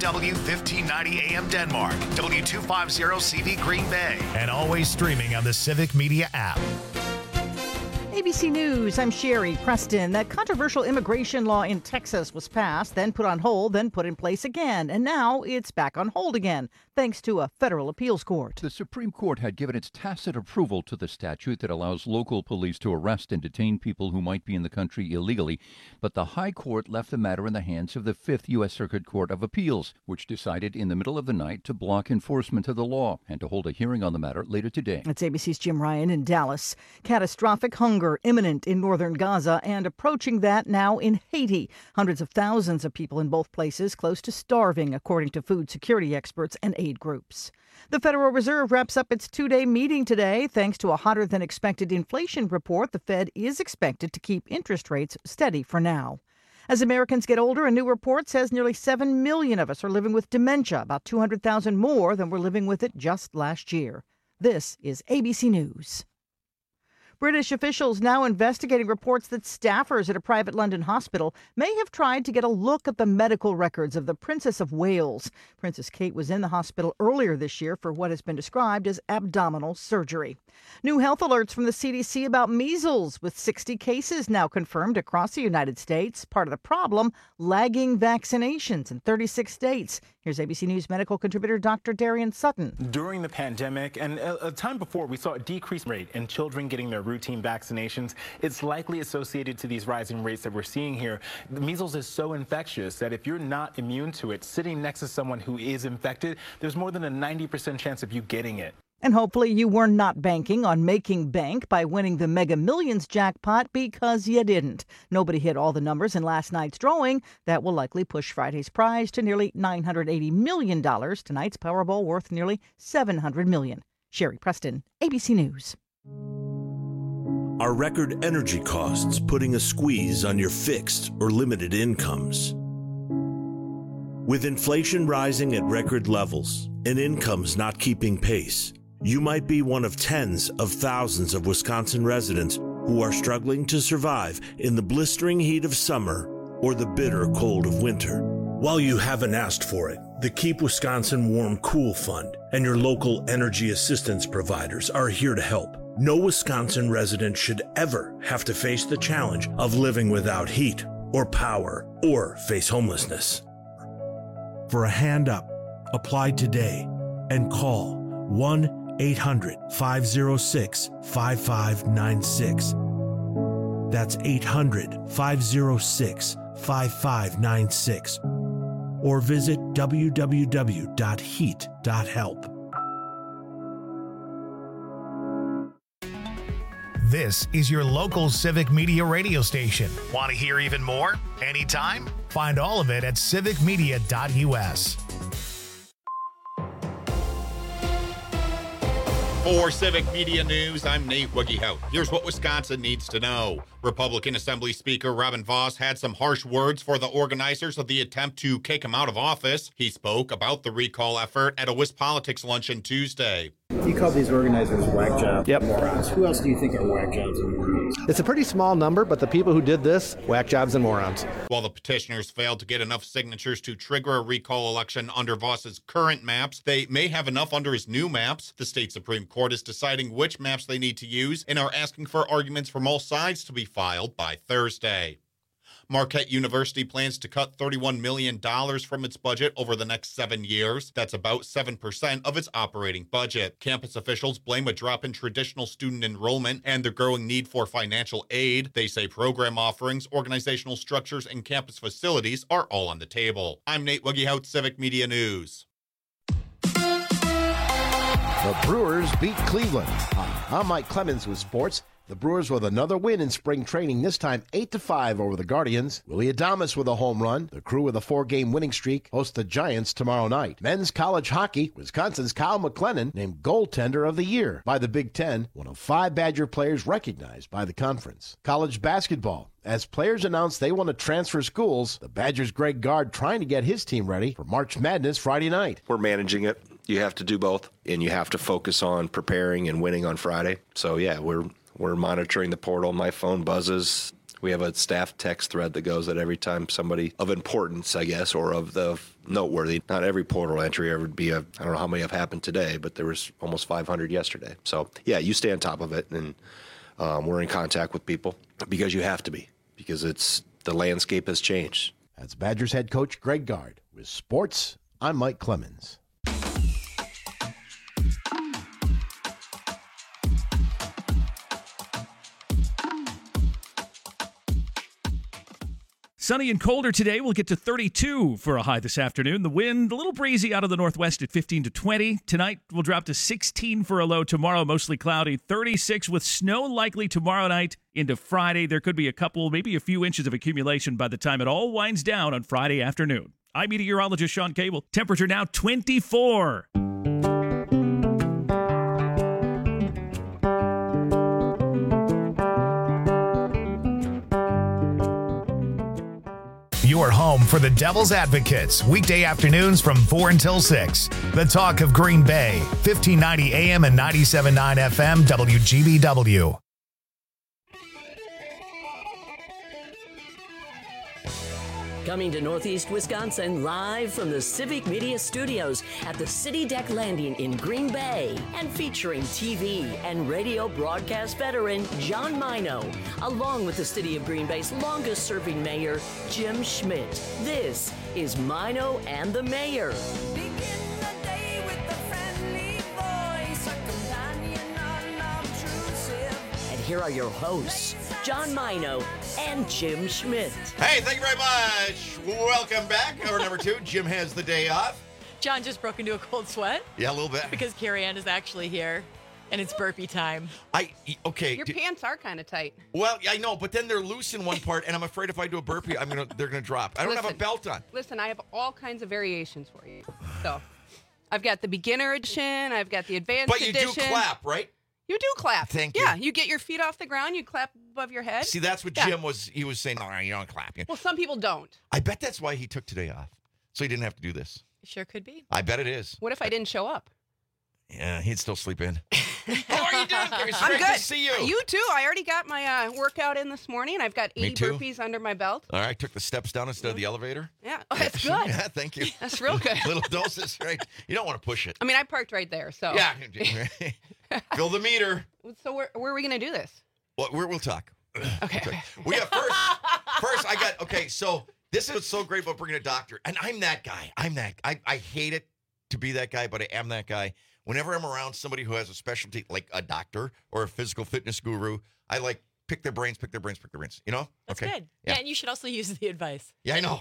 KFW 1590 AM Denmark, W250CV Green Bay, and always streaming on the Civic Media app. ABC News, I'm Sherry Preston. That controversial immigration law in Texas was passed, then put on hold, then put in place again. And now it's back on hold again, thanks to a federal appeals court. The Supreme Court had given its tacit approval to the statute that allows local police to arrest and detain people who might be in the country illegally. But the High Court left the matter in the hands of the Fifth U.S. Circuit Court of Appeals, which decided in the middle of the night to block enforcement of the law and to hold a hearing on the matter later today. It's ABC's Jim Ryan in Dallas. Catastrophic hunger imminent in northern Gaza and approaching that now in Haiti. Hundreds of thousands of people in both places close to starving, according to food security experts and aid groups. The Federal Reserve wraps up its two-day meeting today. Thanks to a hotter-than-expected inflation report, the Fed is expected to keep interest rates steady for now. As Americans get older, a new report says nearly 7 million of us are living with dementia, about 200,000 more than were living with it just last year. This is ABC News. British officials now investigating reports that staffers at a private London hospital may have tried to get a look at the medical records of the Princess of Wales. Princess Kate was in the hospital earlier this year for what has been described as abdominal surgery. New health alerts from the CDC about measles, with 60 cases now confirmed across the United States. Part of the problem, lagging vaccinations in 36 states. Here's ABC News medical contributor Dr. Darian Sutton. During the pandemic and a time before, we saw a decreased rate in children getting their routine vaccinations. It's likely associated to these rising rates that we're seeing here. The measles is so infectious that if you're not immune to it, sitting next to someone who is infected, there's more than a 90% chance of you getting it. And hopefully you were not banking on making bank by winning the Mega Millions jackpot, because you didn't. Nobody hit all the numbers in last night's drawing. That will likely push Friday's prize to nearly $980 million. Tonight's Powerball worth nearly $700 million. Sherry Preston, ABC News. Are record energy costs putting a squeeze on your fixed or limited incomes? With inflation rising at record levels and incomes not keeping pace, you might be one of tens of thousands of Wisconsin residents who are struggling to survive in the blistering heat of summer or the bitter cold of winter. While you haven't asked for it, the Keep Wisconsin Warm Cool Fund and your local energy assistance providers are here to help. No Wisconsin resident should ever have to face the challenge of living without heat or power or face homelessness. For a hand up, apply today and call 1-800-506-5596. That's 800-506-5596. Or visit www.heat.help. This is your local Civic Media radio station. Want to hear even more? Anytime? Find all of it at civicmedia.us. For Civic Media News, I'm Nate Wiggyhout. Here's what Wisconsin needs to know. Republican Assembly Speaker Robin Vos had some harsh words for the organizers of the attempt to kick him out of office. He spoke about the recall effort at a WisPolitics luncheon Tuesday. You called these organizers whack jobs, morons. Who else do you think are whack jobs and morons? It's a pretty small number, but the people who did this, whack jobs and morons. While the petitioners failed to get enough signatures to trigger a recall election under Vos's current maps, they may have enough under his new maps. The state Supreme Court is deciding which maps they need to use and are asking for arguments from all sides to be filed by Thursday. Marquette University plans to cut $31 million from its budget over the next 7 years. That's about 7% of its operating budget. Campus officials blame a drop in traditional student enrollment and the growing need for financial aid. They say program offerings, organizational structures, and campus facilities are all on the table. I'm Nate Wiggyhout, Civic Media News. The Brewers beat Cleveland. I'm Mike Clemens with sports. The Brewers with another win in spring training, this time 8-5 over the Guardians. Willie Adames with a home run. The Crew with a 4-game winning streak host the Giants tomorrow night. Men's college hockey, Wisconsin's Kyle McLennan named goaltender of the year by the Big Ten, one of 5 Badger players recognized by the conference. College basketball. As players announce they want to transfer schools, the Badgers' Greg Gard trying to get his team ready for March Madness Friday night. We're managing it. You have to do both, and you have to focus on preparing and winning on Friday. So, yeah, we're monitoring the portal. My phone buzzes. We have a staff text thread that goes at every time somebody of importance, I guess, or of the noteworthy. Not every portal entry ever would be I don't know how many have happened today, but there was almost 500 yesterday. So, yeah, you stay on top of it, and we're in contact with people because you have to be, because the landscape has changed. That's Badgers head coach Greg Gard. With sports, I'm Mike Clemens. Sunny and colder today. We'll get to 32 for a high this afternoon. The wind a little breezy out of the northwest at 15 to 20. Tonight we'll drop to 16 for a low. Tomorrow mostly cloudy. 36 with snow likely tomorrow night into Friday. There could be a couple, maybe a few inches of accumulation by the time it all winds down on Friday afternoon. I'm meteorologist Sean Cable. Temperature now 24. Your home for the Devil's Advocates, weekday afternoons from 4 until 6. The Talk of Green Bay, 1590 AM and 97.9 FM, WGBW. Coming to Northeast Wisconsin live from the Civic Media Studios at the City Deck Landing in Green Bay, and featuring TV and radio broadcast veteran John Mino, along with the City of Green Bay's longest-serving mayor, Jim Schmidt. This is Mino and the Mayor. And here are your hosts, John Mino and Jim Schmidt. Hey, thank you very much. Welcome back. Hour number 2. Jim has the day off. John just broke into a cold sweat. Yeah, a little bit. Because Carrie Ann is actually here, and it's burpee time. Okay. Your pants are kind of tight. Well, I know, but then they're loose in one part, and I'm afraid if I do a burpee, they're gonna drop. I don't have a belt on. Listen, I have all kinds of variations for you. So, I've got the beginner edition. I've got the advanced edition. But you do clap, right? You do clap. Thank you. Yeah, you get your feet off the ground, you clap above your head. See, that's what Jim was. He was saying, no, you don't clap. Well, some people don't. I bet that's why he took today off, so he didn't have to do this. Sure could be. I bet it is. What if I didn't show up? Yeah, he'd still sleep in. How are you doing? It's I'm great good. to see you. You too. I already got my workout in this morning. I've got 80 burpees under my belt. All right, took the steps down instead of the elevator. Yeah, oh, that's good. Yeah, thank you. That's real good. Little doses, right? You don't want to push it. I mean, I parked right there, so. Yeah. Fill the meter. So where are we going to do this? Well, we'll talk. Okay. We got first I got, okay, so this is what's so great about bringing a doctor. And I'm that guy. I hate it to be that guy, but I am that guy. Whenever I'm around somebody who has a specialty, like a doctor or a physical fitness guru, I like pick their brains, you know? That's good. Yeah, and you should also use the advice. Yeah, I know.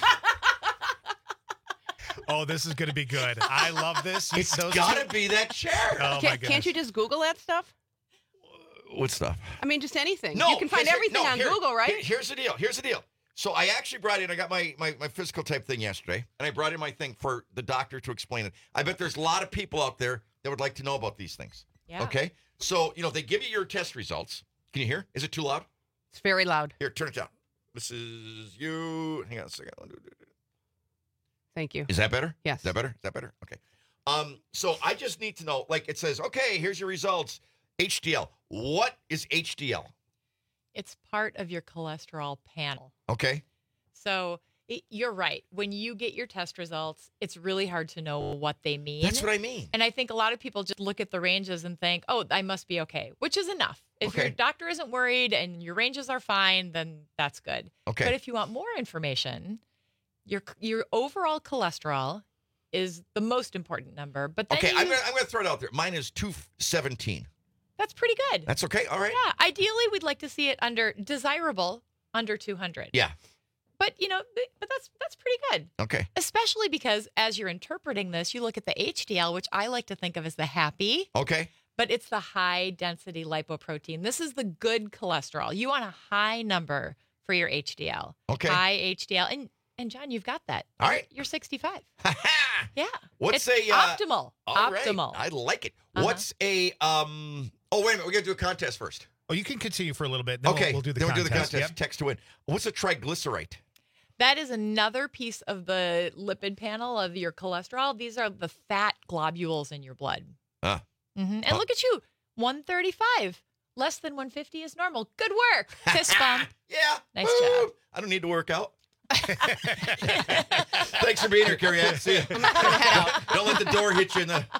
Oh, this is going to be good. I love this. It's got to be that chair. Oh, my goodness. Can't you just Google that stuff? What stuff? I mean, just anything. No, you can find everything on Google, right? Here's the deal. So I actually brought in, I got my physical type thing yesterday, and I brought in my thing for the doctor to explain it. I bet there's a lot of people out there that would like to know about these things. Yeah. Okay? So, they give you your test results. Can you hear? Is it too loud? It's very loud. Here, turn it down. This is you. Hang on a second. Thank you. Is that better? Yes. Is that better? Okay. So I just need to know, like it says, okay, here's your results. HDL. What is HDL? It's part of your cholesterol panel. Okay. So you're right. When you get your test results, it's really hard to know what they mean. That's what I mean. And I think a lot of people just look at the ranges and think, oh, I must be okay, which is enough. If your doctor isn't worried and your ranges are fine, then that's good. Okay. But if you want more information, your overall cholesterol is the most important number. But then I'm gonna throw it out there. Mine is 217. That's pretty good. That's okay. All right. Yeah. Ideally, we'd like to see it under 200. Yeah. But that's pretty good. Okay. Especially because as you're interpreting this, you look at the HDL, which I like to think of as the happy. Okay. But it's the high density lipoprotein. This is the good cholesterol. You want a high number for your HDL. Okay. High HDL. And John, you've got that. All right. You're 65. Yeah. What's optimal? All optimal. Right. I like it. What's a Oh, wait a minute. We got to do a contest first. Oh, you can continue for a little bit. Then okay. We'll do the then contest. We'll do the contest. Yep. Text to win. What's a triglyceride? That is another piece of the lipid panel of your cholesterol. These are the fat globules in your blood. Ah. Mm-hmm. And look at you, 135. less than 150 is normal. Good work. Fist bump. Yeah. Nice job. I don't need to work out. Thanks for being here, Carrie Ann. See you. Don't let the door hit you in the...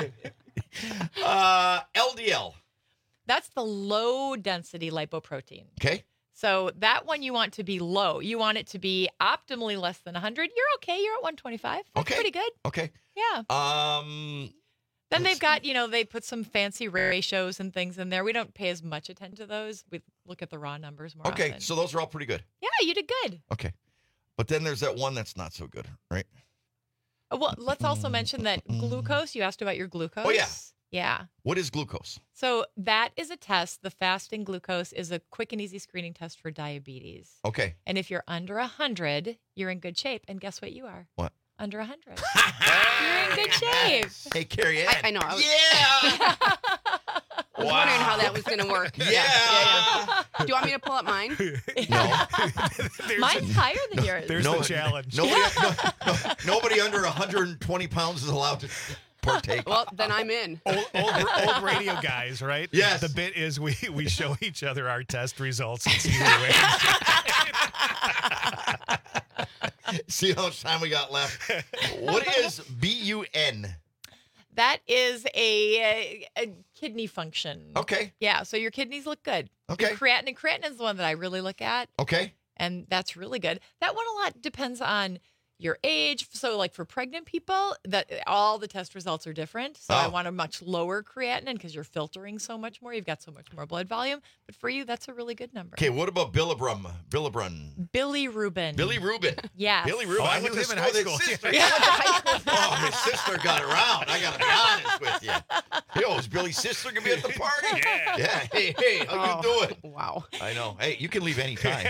LDL. That's the low density lipoprotein. Okay. So that one you want to be low. You want it to be optimally less than 100. You're okay. You're at 125. That's pretty good. Okay. Yeah. Then they've got, they put some fancy ratios and things in there. We don't pay as much attention to those. We look at the raw numbers more Okay, often. so those are all pretty good. Yeah, you did good. Okay. But then there's that one that's not so good, right? Well, let's also mention that glucose, you asked about your glucose. Oh, yeah. Yeah. What is glucose? So that is a test. The fasting glucose is a quick and easy screening test for diabetes. Okay. And if you're under 100, you're in good shape. And guess what you are? What? Under 100. You're in good shape. Hey, Carrie Ann. I know. Yeah. I was wondering how that was going to work. Yeah. Do you want me to pull up mine? No. Mine's higher than yours. There's the challenge. Nobody under 120 pounds is allowed to partake. Well, then I'm in. Old radio guys, right? Yes. The bit is we show each other our test results and see who wins. See how much time we got left. What is BUN? That is a kidney function. Okay. Yeah, so your kidneys look good. Okay. Your creatinine is the one that I really look at. Okay. And that's really good. That one a lot depends on your age. So like for pregnant people, that all the test results are different. So I want a much lower creatinine because you're filtering so much more. You've got so much more blood volume. But for you, that's a really good number. Okay, what about Bilirubin? Bilirubin. Bilirubin. Yes. Bilirubin. I knew him in high school. My sister got around. I got to be honest with you. Yo, is Billy's sister going to be at the party? Yeah. Hey, how you doing? Wow. I know. Hey, you can leave anytime.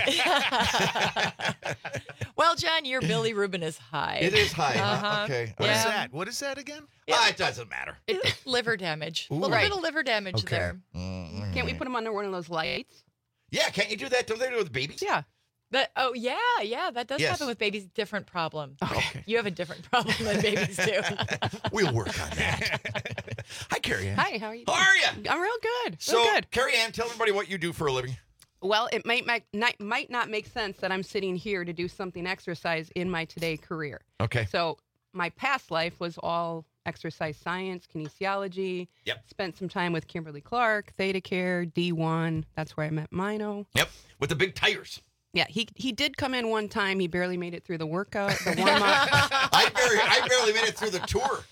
Well, John, your bilirubin is high. It is high. Uh-huh. Okay. What is that? What is that again? It doesn't matter. It's liver damage. A little Right. bit of liver damage there. Can't we put them under one of those lights? Yeah, can't you do that? Don't they do it with babies? Yeah. That that does Yes. happen with babies. Different problem. Okay. You have a different problem than babies do. We'll work on that. Hi, Carrie Ann. Hi, how are you? How are you? I'm real good. So, Real good. Carrie Ann, tell everybody what you do for a living. Well, it might not make sense that I'm sitting here to do something exercise in my today career. Okay. So my past life was all exercise science, kinesiology. Yep. Spent some time with Kimberly Clark, Theta Care, D1. That's where I met Mino. Yep. With the big tires. Yeah, he did come in one time. He barely made it through the workout, the warm up. I barely made it through the tour.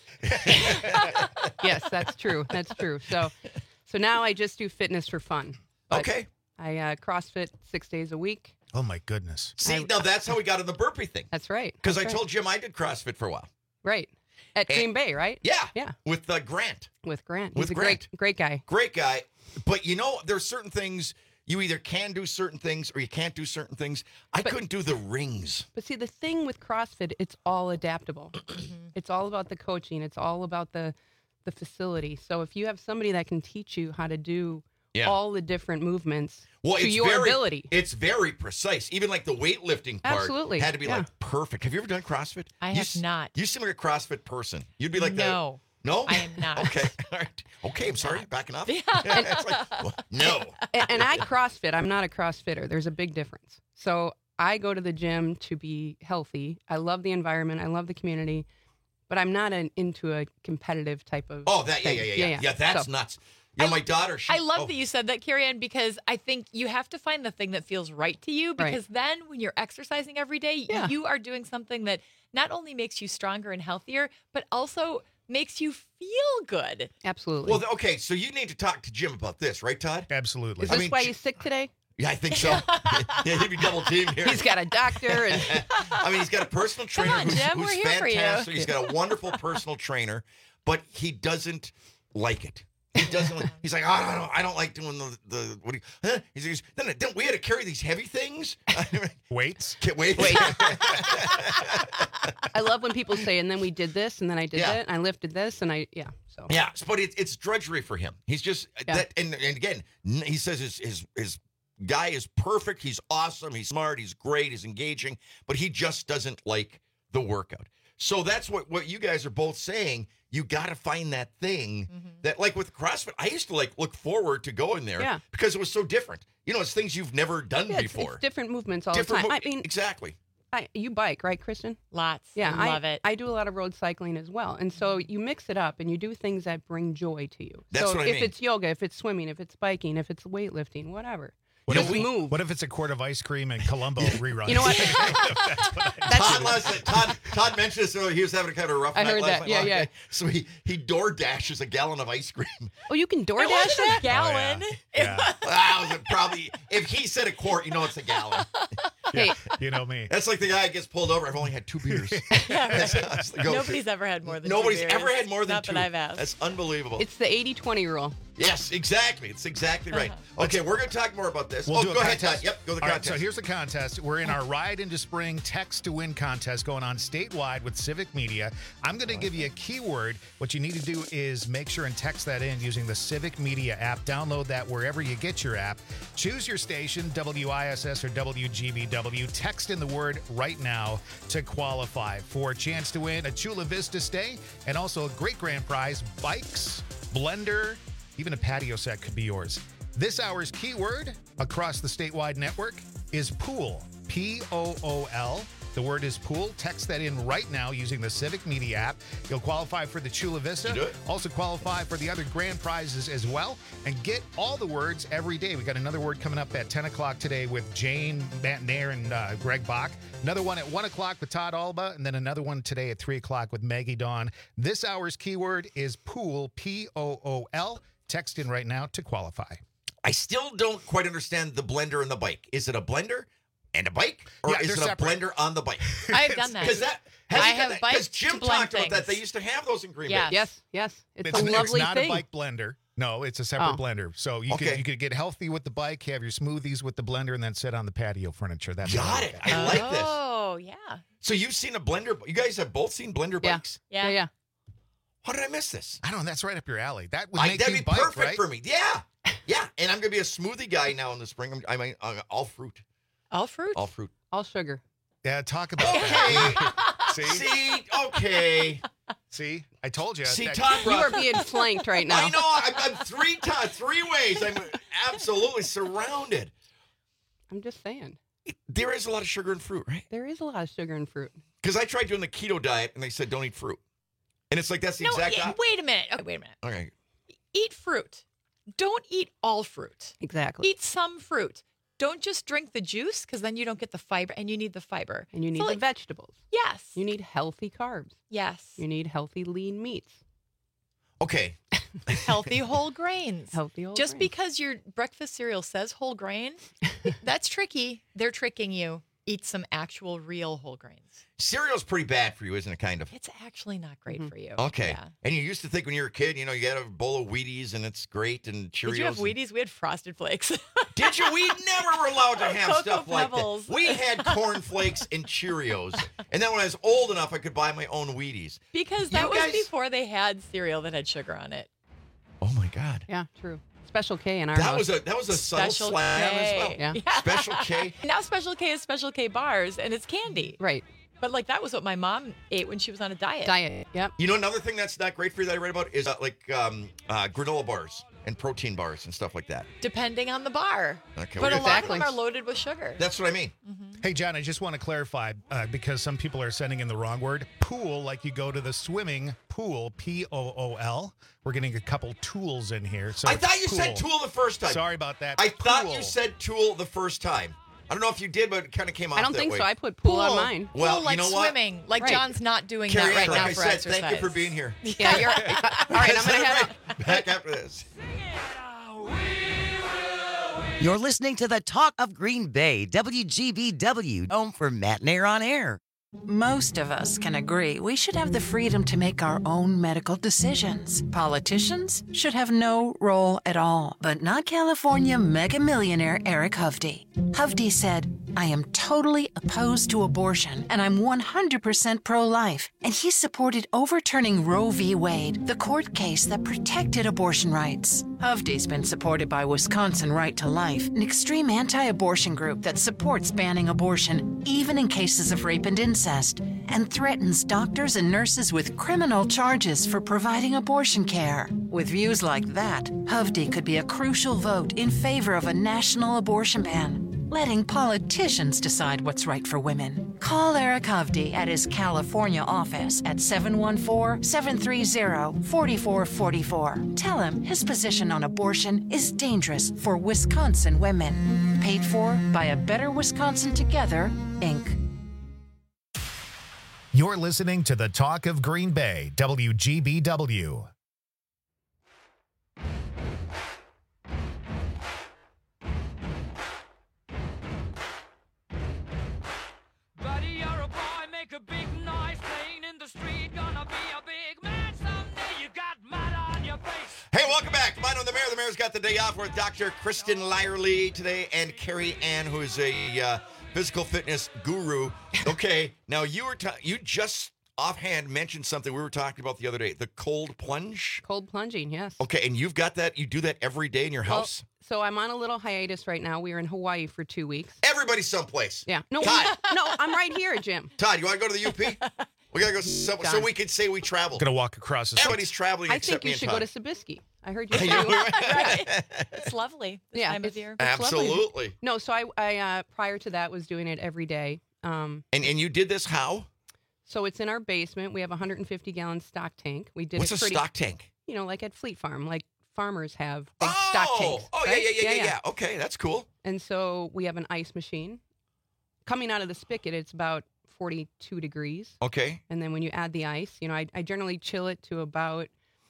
Yes, that's true. That's true. So now I just do fitness for fun. But Okay. I CrossFit 6 days a week. Oh my goodness. See, now that's how we got in the burpee thing. That's right. Because I That's right. told Jim I did CrossFit for a while. Right. At Green Bay, right? Yeah. Yeah. With Grant. With Grant. With He's a Grant. great guy. Great guy. But there's certain things you either can do certain things or you can't do certain things. I couldn't do the rings. But see, the thing with CrossFit, it's all adaptable. It's all about the coaching. It's all about the facility. So if you have somebody that can teach you how to do all the different movements to your ability. It's very precise. Even like the weightlifting part Absolutely. had to be like perfect. Have you ever done CrossFit? I have not. You seem like a CrossFit person. You'd be like No. No? I am not. Okay. All right. Okay, I'm sorry. Backing up. Yeah. It's like, well, no. And I CrossFit. I'm not a CrossFitter. There's a big difference. So I go to the gym to be healthy. I love the environment. I love the community. But I'm not into a competitive type of thing. Yeah, that's So- nuts. My daughter, I love that you said that, Carrie Ann, because I think you have to find the thing that feels right to you. Because then when you're exercising every day, you are doing something that not only makes you stronger and healthier, but also makes you feel good. Absolutely. Well, okay, so you need to talk to Jim about this, right, Todd? Absolutely. Is this why he's sick today? Yeah, I think so. Yeah, he'd be double teamed here. He's got a doctor. And I mean, he's got a personal trainer on, Jim, who's we're here for you. fantastic. He's got a wonderful personal trainer, but he doesn't like it. He doesn't. He's like, I don't like doing the what do you? Huh? He's then we had to carry these heavy things. Weights. Wait. I love when people say, and then we did this, and then I did that, and I lifted this, and so. Yeah, but it's drudgery for him. He's just that, and again, he says his guy is perfect. He's awesome. He's smart. He's great. He's engaging, but he just doesn't like the workout. So that's what you guys are both saying. You got to find that thing that, like with CrossFit, I used to look forward to going there because it was so different. It's things you've never done before. It's different movements all the time. I mean, exactly. You bike, right, Kristen? Lots. Yeah, I love it. I do a lot of road cycling as well. And so you mix it up and you do things that bring joy to you. That's so what I mean. If it's yoga, if it's swimming, if it's biking, if it's weightlifting, whatever. What What if it's a quart of ice cream and Columbo rerun? You know what? Todd mentioned this earlier. He was having kind of a rough night heard last that. night. Yeah. So he door dashes a gallon of ice cream. Oh, you can door It dash wasn't that? a gallon. Wow, was it probably, if he said a quart, it's a gallon. Hey, you know me. That's like the guy that gets pulled over. I've only had 2 beers. Nobody's ever had more than Nobody's 2 beers. ever had more than Not 2. that I've asked. That's unbelievable. It's the 80-20 rule. Yes, exactly. It's exactly right. Okay, we're going to talk more about this. We'll do a go ahead, contest. Todd. Yep, go to the All right, contest. so here's the contest. We're in our Ride into Spring Text to Win contest going on statewide with Civic Media. I'm going to give you a keyword. What you need to do is make sure and text that in using the Civic Media app. Download that wherever you get your app. Choose your station, WISS or WGBW. Text in the word right now to qualify for a chance to win a Chula Vista stay and also a great grand prize, bikes, blender, even a patio set could be yours. This hour's keyword across the statewide network is pool, P-O-O-L. The word is pool. Text that in right now using the Civic Media app. You'll qualify for the Chula Vista. You do it. Also qualify for the other grand prizes as well. And get all the words every day. We got another word coming up at 10 o'clock today with Jane, Matt Nair, and Greg Bach. Another one at 1 o'clock with Todd Alba. And then another one today at 3 o'clock with Maggie Dawn. This hour's keyword is pool, P-O-O-L. Text in right now to qualify. I still don't quite understand the blender and the bike. Is it a blender and a bike? Or is it separate. a blender on the bike? I've done that. Because I have bikes Jim to blend talked about that. things. They used to have those in Green Bay. Yes. It's a lovely It's not thing. a bike blender. No, it's a separate blender. So you could get healthy with the bike, have your smoothies with the blender, and then sit on the patio furniture. That's Got it. I like this. Oh, yeah. So you've seen a blender. You guys have both seen blender bikes? Yeah. How did I miss this? I don't know. That's right up your alley. That would make that'd you be bike, perfect right? for me. Yeah. Yeah. And I'm going to be a smoothie guy now in the spring. I mean, all fruit. All fruit? All fruit. All sugar. Yeah, talk about that. See? Okay. See? I told you. See, That- Todd You are being flanked right now. I know. I'm 3 ways. I'm absolutely surrounded. I'm just saying. There is a lot of sugar in fruit, right? There is a lot of sugar in fruit. Because I tried doing the keto diet, and they said don't eat fruit. And it's like that's the exact opposite. Wait a minute. Okay, wait a minute. Okay. Eat fruit. Don't eat all fruit. Exactly. Eat some fruit. Don't just drink the juice because then you don't get the fiber, and you need the fiber. And you need the vegetables. Yes. You need healthy carbs. Yes. You need healthy lean meats. Okay. Healthy whole grains. Healthy whole Just grains. because your breakfast cereal says whole grain, that's tricky. They're tricking you. Eat some actual real whole grains. Cereal's pretty bad for you, isn't it, kind of? It's actually not great for you. Okay. Yeah. And you used to think when you were a kid, you had a bowl of Wheaties and it's great and Cheerios. Did you have Wheaties? We had Frosted Flakes. Did you? We never were allowed to have Cocoa stuff like Pebbles. that. We had Corn Flakes and Cheerios. And then when I was old enough, I could buy my own Wheaties. Because that was before they had cereal that had sugar on it. Oh, my God. Yeah, true. Special K in our That house. was a subtle Special slam K. as well. Yeah. Special K. Now Special K is Special K bars, and it's candy. Right. But that was what my mom ate when she was on a diet. Yep. You know, another thing that's not great for you that I read about is granola bars and protein bars and stuff like that. Depending on the bar. Okay, But a well, lot of them are loaded with sugar. That's what I mean. Hey, John, I just want to clarify because some people are sending in the wrong word. Pool, like you go to the swimming pool, P-O-O-L. We're getting a couple tools in here. So I it's thought you said tool the first time. Sorry about that. I thought Pool. you said tool the first time. I don't know if you did, but it kind of came off I don't that think way. so. I put pool on mine. Well, Pool, like you know what? swimming. Like Right. John's not doing Carrie that right Ann, now like for I said, exercise. thank you for being here. Yeah, you're all right. I'm going to head out. Back after this. You're listening to the Talk of Green Bay, WGBW, home for Matt Nair on Air. Most of us can agree we should have the freedom to make our own medical decisions. Politicians should have no role at all, but not California mega millionaire Eric Hovde. Hovde said, I am totally opposed to abortion, and I'm 100% pro-life. And he supported overturning Roe v. Wade, the court case that protected abortion rights. Hovde's been supported by Wisconsin Right to Life, an extreme anti-abortion group that supports banning abortion, even in cases of rape and incest, and threatens doctors and nurses with criminal charges for providing abortion care. With views like that, Hovde could be a crucial vote in favor of a national abortion ban, letting politicians decide what's right for women. Call Eric Hovde at his California office at 714-730-4444. Tell him his position on abortion is dangerous for Wisconsin women. Paid for by A Better Wisconsin Together, Inc. You're listening to the Talk of Green Bay, WGBW. Buddy, you're a boy, make a big noise, playing in the street, gonna be a big man someday. You got mud on your face. Hey, welcome back to Mine on the Mayor. The Mayor's got the day off with Dr. Kristen Lyerly today and Carrie Ann, who is a physical fitness guru. Okay, now you just offhand mentioned something we were talking about the other day, the cold plunge. Cold plunging, yes. Okay, and you've got that, you do that every day in your house? So I'm on a little hiatus right now. We were in Hawaii for 2 weeks. Everybody's someplace. Yeah. No, Todd. no, I'm right here, Jim. Todd, you want to go to the UP? We got to go so we can say we traveled. Gonna walk across the street. Everybody's traveling I except think me you and should Todd. go to Sabisky. I heard you too. Right. It's lovely this time of year. Absolutely. No, so I prior to that was doing it every day. And you did this how? So it's in our basement. We have a 150-gallon stock tank. We did What's a stock tank? You know, like at Fleet Farm, like farmers have big stock tanks. Oh, right? yeah. Okay, that's cool. And so we have an ice machine. Coming out of the spigot, it's about 42 degrees. Okay. And then when you add the ice, you know, I generally chill it to about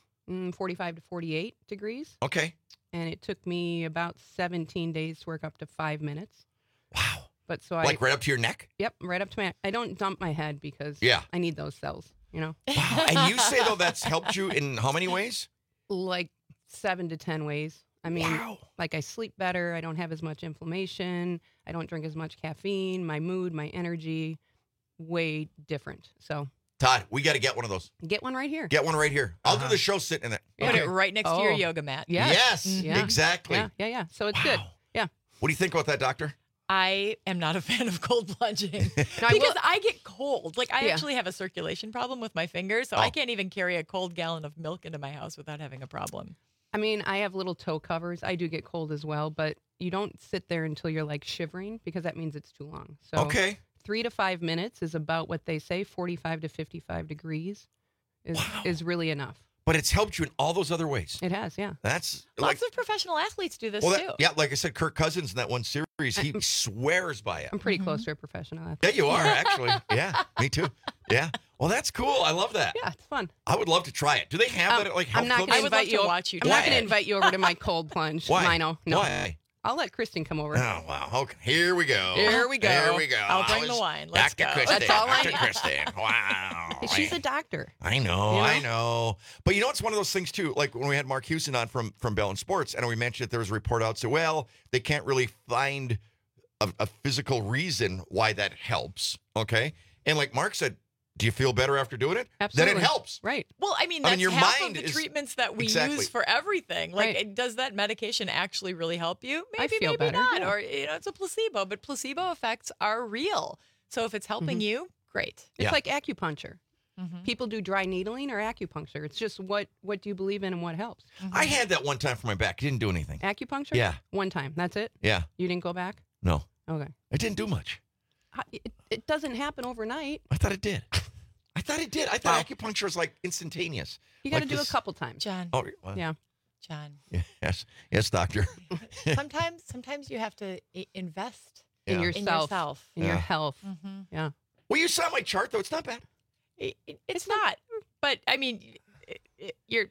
45 to 48 degrees. Okay. And it took me about 17 days to work up to 5 minutes. Wow. But so Like right up to your neck? Yep, right up to my. I don't dump my head because I need those cells. You know. Wow. And you say though that's helped you in how many ways? Like 7 to 10 ways. I mean, like I sleep better. I don't have as much inflammation. I don't drink as much caffeine. My mood, my energy, way different. So. Todd, we got to get one of those. Get one right here. Get one right here. I'll do the show sitting in it. Put it right next to your yoga mat. Yes, Yeah. exactly. Yeah. So it's good. Yeah. What do you think about that, doctor? I am not a fan of cold plunging because I get cold. Like I actually have a circulation problem with my fingers, so I can't even carry a cold gallon of milk into my house without having a problem. I mean, I have little toe covers. I do get cold as well, but you don't sit there until you're like shivering because that means it's too long. So 3 to 5 minutes is about what they say. 45 to 55 degrees is really enough. But it's helped you in all those other ways. It has, yeah. That's Lots of professional athletes do this too. Yeah, like I said, Kirk Cousins in that one series, he swears by it. I'm pretty close to a professional athlete. Yeah, you are actually. Yeah, me too. Yeah. Well, that's cool. I love that. Yeah, it's fun. I would love to try it. Do they have that at like health I'm not clubs? going to invite you. watch you. I'm not going to invite you over to my cold plunge. Why? No. Why? I'll let Kristen come over. Oh, wow. Okay. Here we go. Here we go. Here we go. I'll bring the wine. Let's Dr. go. Kristen. That's all I Dr. need. Kristen. Wow. She's a doctor. I know, You know? I know. But you know, it's one of those things, too. Like when we had Mark Houston on from Bell and Sports, and we mentioned that there was a report out, so, well, they can't really find a physical reason why that helps. Okay. And like Mark said, do you feel better after doing it? Absolutely. Then it helps. Right. Well, I mean, that's your half mind of the is- treatments that we Exactly. use for everything. Like, Right. does that medication actually really help you? I Maybe, feel maybe better, not. yeah. Or, it's a placebo, but placebo effects are real. So if it's helping you, great. It's like acupuncture. People do dry needling or acupuncture. It's just what do you believe in and what helps. I had that one time for my back. It didn't do anything. Acupuncture? Yeah. One time. That's it? Yeah. You didn't go back? No. Okay. It didn't do much. It doesn't happen overnight. I thought it did. I thought acupuncture was like instantaneous. You got to Like do this- a couple times. John. Oh, well, Yeah. John. Yes, doctor. Sometimes you have to invest In Yeah. yourself. In your Yeah. health. Yeah. Well, you saw my chart, though. It's not bad. It's not. But, I mean, you're...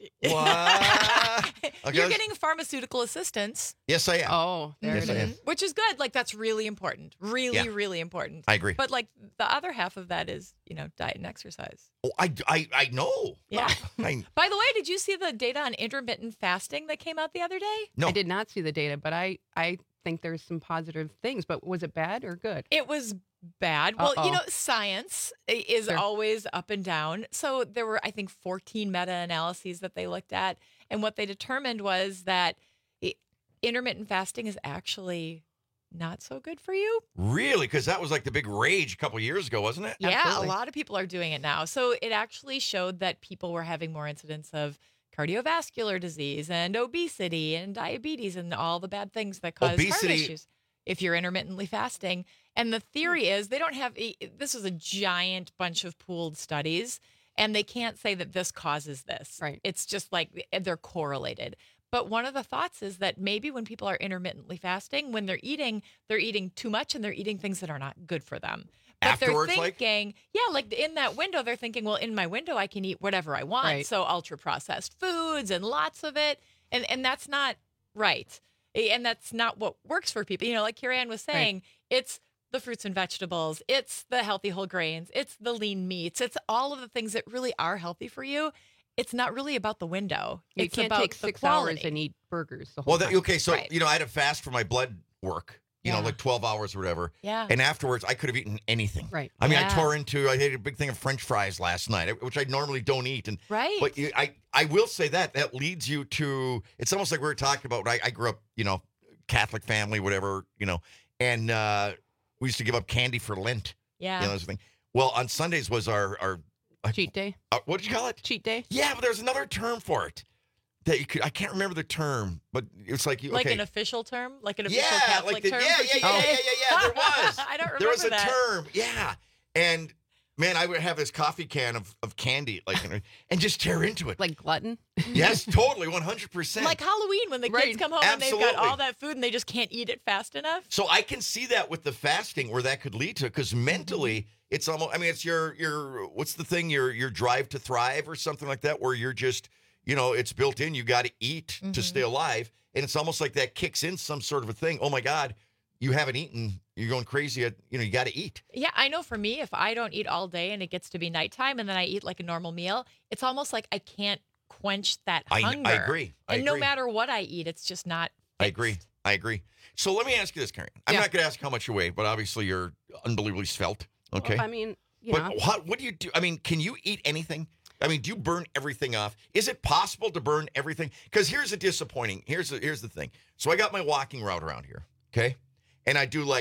What? You're getting pharmaceutical assistance. Yes, I am. Oh, there Yes, it I am. is. Which is good. Like, that's really important. Really, Yeah. really important. I agree. But, like, the other half of that is, diet and exercise. Oh, I know. Yeah. I, By the way, did you see the data on intermittent fasting that came out the other day? no. I did not see the data, but I think there's some positive things, but was it bad or good? It was bad. Well, science is always up and down. So there were, I think, 14 meta-analyses that they looked at. And what they determined was that intermittent fasting is actually not so good for you. Really? Because that was like the big rage a couple years ago, wasn't it? Yeah, Absolutely. a lot of people are doing it now. So it actually showed that people were having more incidents of cardiovascular disease and obesity and diabetes and all the bad things that cause heart issues if you're intermittently fasting. And the theory is they don't have, this is a giant bunch of pooled studies, and they can't say that this causes this. Right. It's just like they're correlated. But one of the thoughts is that maybe when people are intermittently fasting, when they're eating too much and they're eating things that are not good for them. But Afterwards, they're thinking, like in that window, they're thinking, well, in my window, I can eat whatever I want. Right. So ultra processed foods and lots of it. And that's not right. And that's not what works for people. Like Carrie Ann was saying, It's the fruits and vegetables. It's the healthy whole grains. It's the lean meats. It's all of the things that really are healthy for you. It's not really about the window. You It's can't about take the 6 quality. hours and eat burgers the whole time. Okay, so, Right. I had to fast for my blood work, like 12 hours or whatever. Yeah. And afterwards, I could have eaten anything. Right. I mean, Yeah. I ate a big thing of French fries last night, which I normally don't eat. Right. But I will say that leads you to, it's almost like we were talking about, I grew up, Catholic family, whatever, and we used to give up candy for Lent. Yeah. That sort of thing. Well, on Sundays was our cheat day. What did you call it? Cheat day. Yeah, but there's another term for it. That I can't remember the term, but it's like Like an official term? Like an official yeah, Catholic like the, term? yeah, for yeah, cheat yeah, day? yeah, yeah, there was. I don't remember There was a that. term, yeah. And man, I would have this coffee can of candy, and just tear into it. Like glutton? Yes, totally, 100%. Like Halloween when the kids come home and they've got all that food and they just can't eat it fast enough. So I can see that with the fasting where that could lead to, because mentally it's almost, it's your what's the thing, your drive to thrive or something like that, where you're just, it's built in, you got to eat to stay alive. And it's almost like that kicks in some sort of a thing. Oh my God, you haven't eaten. You're going crazy. You got to eat. Yeah, I know for me, if I don't eat all day and it gets to be nighttime and then I eat like a normal meal, it's almost like I can't quench that hunger. I agree. And no matter what I eat, it's just not fixed. I agree. So let me ask you this, Karen. I'm not going to ask how much you weigh, but obviously you're unbelievably svelte. Okay. Well, I mean, but what do you do? I mean, can you eat anything? I mean, do you burn everything off? Is it possible to burn everything? Because here's the disappointing. Here's the thing. So I got my walking route around here, okay? And I do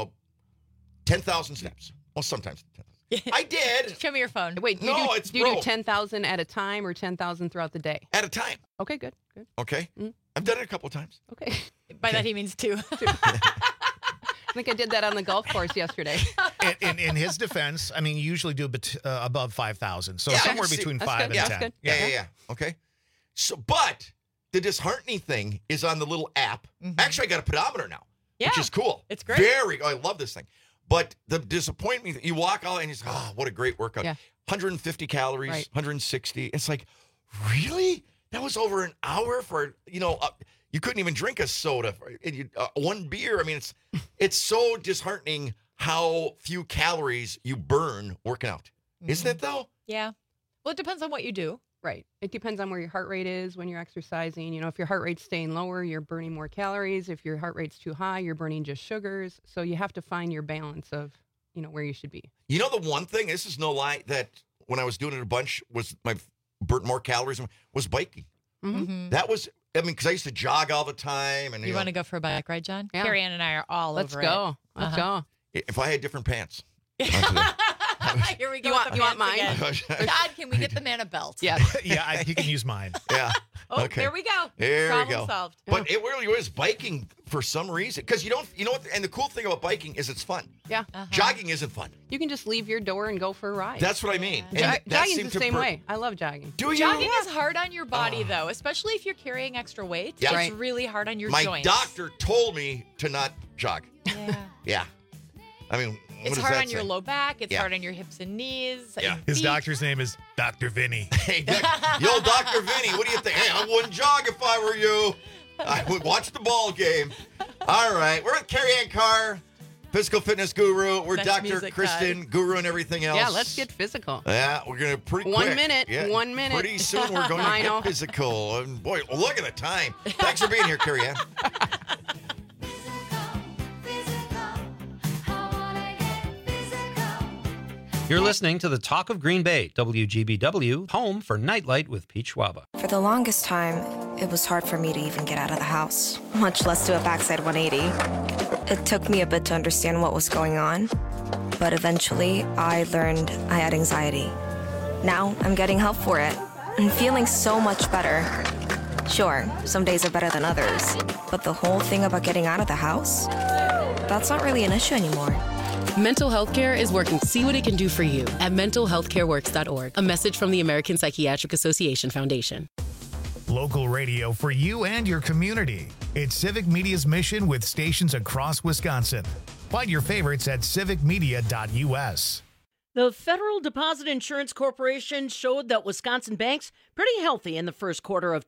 10,000 steps. Well, sometimes 10,000. I did. Show me your phone. Wait, do you do 10,000 at a time or 10,000 throughout the day? At a time. Okay, good. Okay. I've done it a couple of times. Okay. By that he means two. I think I did that on the golf course yesterday. In his defense, I mean, you usually do above 5,000. So somewhere between 5 and 10. That's good. Yeah. Okay. So, but the disheartening thing is on the little app. Actually, I got a pedometer now, which is cool. It's great. I love this thing. But the disappointment, you walk out and you say, oh, what a great workout. Yeah. 150 calories, 160. It's like, really? That was over an hour for, you couldn't even drink a soda, one beer. I mean, it's so disheartening how few calories you burn working out. Isn't it, though? Yeah. Well, it depends on what you do. Right. It depends on where your heart rate is when you're exercising. If your heart rate's staying lower, you're burning more calories. If your heart rate's too high, you're burning just sugars. So you have to find your balance of, where you should be. The one thing, this is no lie, that when I was doing it a bunch was burnt more calories was biking. Mm-hmm. That was, because I used to jog all the time. And you want to go for a bike ride, John? Yeah. Carrie Ann and I are all over it. Let's go. If I had different pants. Here we go. You want mine? God, can we get the man a belt? Yeah. Yeah, he can use mine. Yeah. Oh, okay. there we go. There Problem we go. solved. But it really was biking for some reason. Because you know what? And the cool thing about biking is it's fun. Yeah. Jogging isn't fun. You can just leave your door and go for a ride. That's what I mean. Yeah. And that Jogging's seemed the to same way. I love jogging. Do you? Jogging is hard on your body, though, especially if you're carrying extra weight. Yeah. It's Right. really hard on your My joints. doctor told me to not jog. Yeah. Yeah. I mean, It's what does hard that on your say? low back. It's Yeah. hard on your hips and knees. Yeah. and His feet. doctor's name is Dr. Vinny. Hey, yo, Dr. Vinny, what do you think? Hey, I wouldn't jog if I were you. I would watch the ball game. All right. We're at Carrie Ann Carr, physical fitness guru. We're Nice Dr. music, Kristen, Todd. guru and everything else. Yeah, let's get physical. Yeah, we're going to pretty 1 quick. minute, Yeah, 1 minute. Pretty soon we're going to I know. get physical. And boy, look at the time. Thanks for being here, Carrie Ann. You're listening to the Talk of Green Bay, WGBW, home for Nightlight with Pete Schwaba. For the longest time, it was hard for me to even get out of the house, much less do a backside 180. It took me a bit to understand what was going on, but eventually I learned I had anxiety. Now I'm getting help for it and feeling so much better. Sure, some days are better than others, but the whole thing about getting out of the house, that's not really an issue anymore. Mental health care is working. See what it can do for you at mentalhealthcareworks.org. A message from the American Psychiatric Association Foundation. Local radio for you and your community. It's Civic Media's mission with stations across Wisconsin. Find your favorites at civicmedia.us. The Federal Deposit Insurance Corporation showed that Wisconsin banks pretty healthy in the first quarter of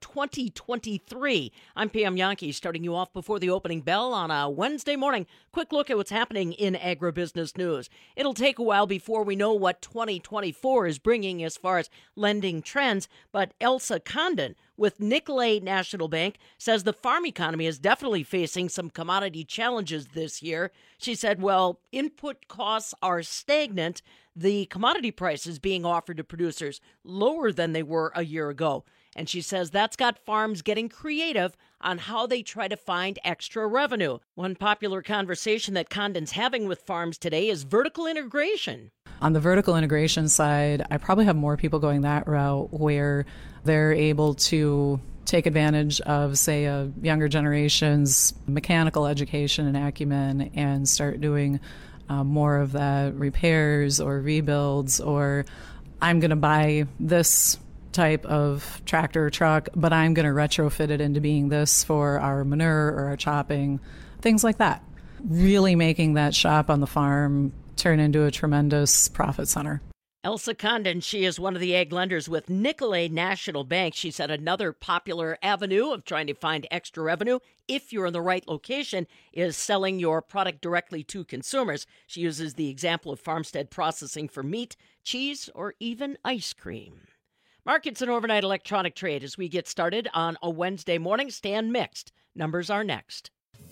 2023. I'm Pam Yankee, starting you off before the opening bell on a Wednesday morning. Quick look at what's happening in agribusiness news. It'll take a while before we know what 2024 is bringing as far as lending trends, but Elsa Condon with Nicolet National Bank says the farm economy is definitely facing some commodity challenges this year. She said, well, input costs are stagnant. The commodity prices being offered to producers lower than they were a year ago. And she says that's got farms getting creative on how they try to find extra revenue. One popular conversation that Condon's having with farms today is vertical integration. On the vertical integration side, I probably have more people going that route where they're able to take advantage of, say, a younger generation's mechanical education and acumen and start doing more of the repairs or rebuilds, or I'm going to buy this type of tractor or truck, but I'm going to retrofit it into being this for our manure or our chopping, things like that. Really making that shop on the farm turn into a tremendous profit center. Elsa Condon, she is one of the ag lenders with Nicolet National Bank. She said another popular avenue of trying to find extra revenue, if you're in the right location, is selling your product directly to consumers. She uses the example of farmstead processing for meat, cheese, or even ice cream. Markets and overnight electronic trade as we get started on a Wednesday morning stand mixed. Numbers are next.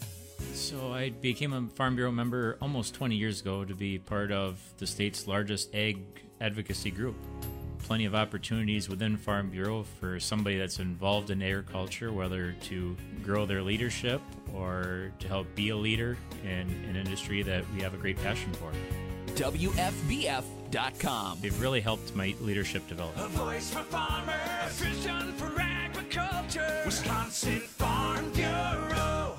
So I became a Farm Bureau member almost 20 years ago to be part of the state's largest ag advocacy group. Plenty of opportunities within Farm Bureau for somebody that's involved in agriculture, whether to grow their leadership or to help be a leader in an industry that we have a great passion for. WFBF.com. They've really helped my leadership development. A voice for farmers, a vision for agriculture, Wisconsin Farm Bureau.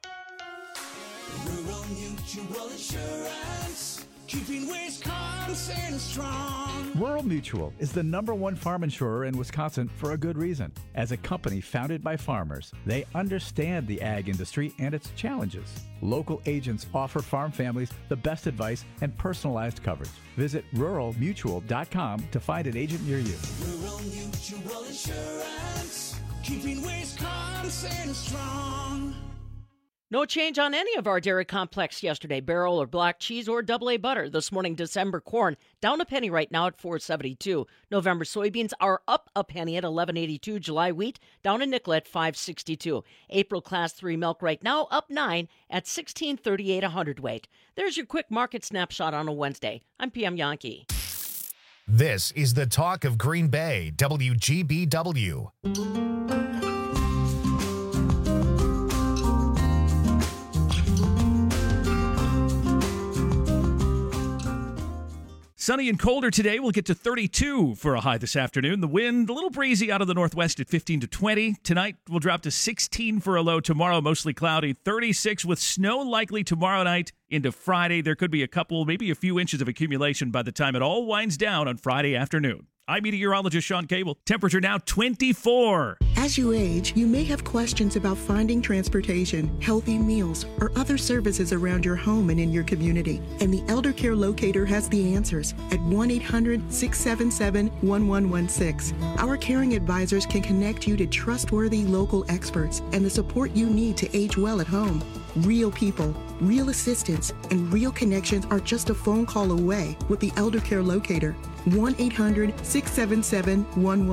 Rural Mutual Insurance, keeping Wisconsin strong. Rural Mutual is the #1 farm insurer in Wisconsin for a good reason. As a company founded by farmers, they understand the ag industry and its challenges. Local agents offer farm families the best advice and personalized coverage. Visit ruralmutual.com to find an agent near you. Rural Mutual Insurance, keeping Wisconsin strong. No change on any of our dairy complex yesterday. Barrel or block cheese or AA butter. This morning, December corn down a penny right now at $4.72. November soybeans are up a penny at $11.82. July wheat down a nickel at $5.62. April class 3 milk right now up 9 at $16.38 a hundredweight. There's your quick market snapshot on a Wednesday. I'm PM Yankee. This is the Talk of Green Bay, WGBW. Sunny and colder today. We'll get to 32 for a high this afternoon. The wind a little breezy out of the northwest at 15 to 20. Tonight we'll drop to 16 for a low. Tomorrow mostly cloudy. 36 with snow likely tomorrow night into Friday. There could be a couple, maybe a few inches of accumulation by the time it all winds down on Friday afternoon. I'm meteorologist Sean Cable. Temperature now 24. As you age, you may have questions about finding transportation, healthy meals, or other services around your home and in your community. And the Elder Care Locator has the answers at 1-800-677-1116. Our caring advisors can connect you to trustworthy local experts and the support you need to age well at home. Real people, real assistance, and real connections are just a phone call away with the Elder Care Locator.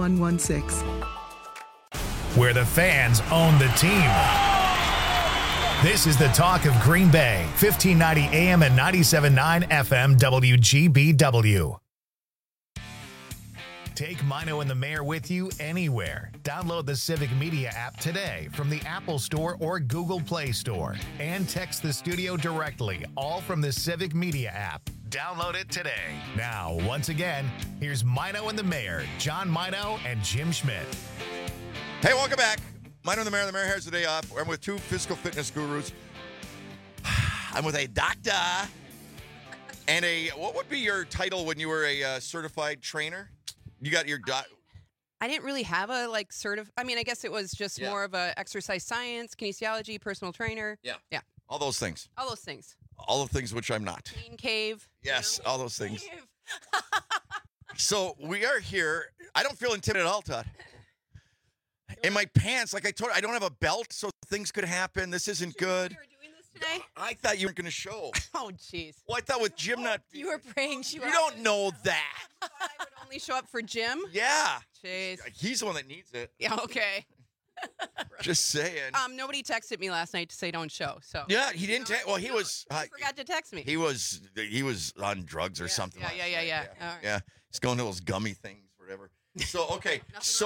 1-800-677-1116. Where the fans own the team. This is the talk of Green Bay, 1590 AM and 97.9 FM WGBW. Take Mino and the Mayor with you anywhere. Download the Civic Media app today from the Apple Store or Google Play Store. And text the studio directly, all from the Civic Media app. Download it today. Now, once again, here's Mino and the Mayor, John Mino and Jim Schmidt. Hey, welcome back. Mino and the Mayor. The Mayor has the day off. I'm with two physical fitness gurus. I'm with a doctor and what would be your title when you were a certified trainer? You got your I didn't really have a I mean, I guess it was just more of a exercise science, kinesiology, personal trainer. Yeah. Yeah. All those things. All those things. All the things which I'm not. Pain cave. Yes, all those things. So we are here. I don't feel intimidated at all, Todd. In my pants, like I told you, I don't have a belt, so things could happen. This isn't good. Today? I thought you weren't going to show. Oh, jeez. Well, I thought with Jim not... You were praying she You don't know that. I would only show up for Jim? Yeah. Jeez. He's the one that needs it. Yeah, okay. Just saying. Nobody texted me last night to say don't show, so. Yeah, he didn't. Well, he was... He forgot to text me. He was on drugs or something. Yeah. Yeah. All right. Yeah. He's going to those gummy things, whatever. So, okay.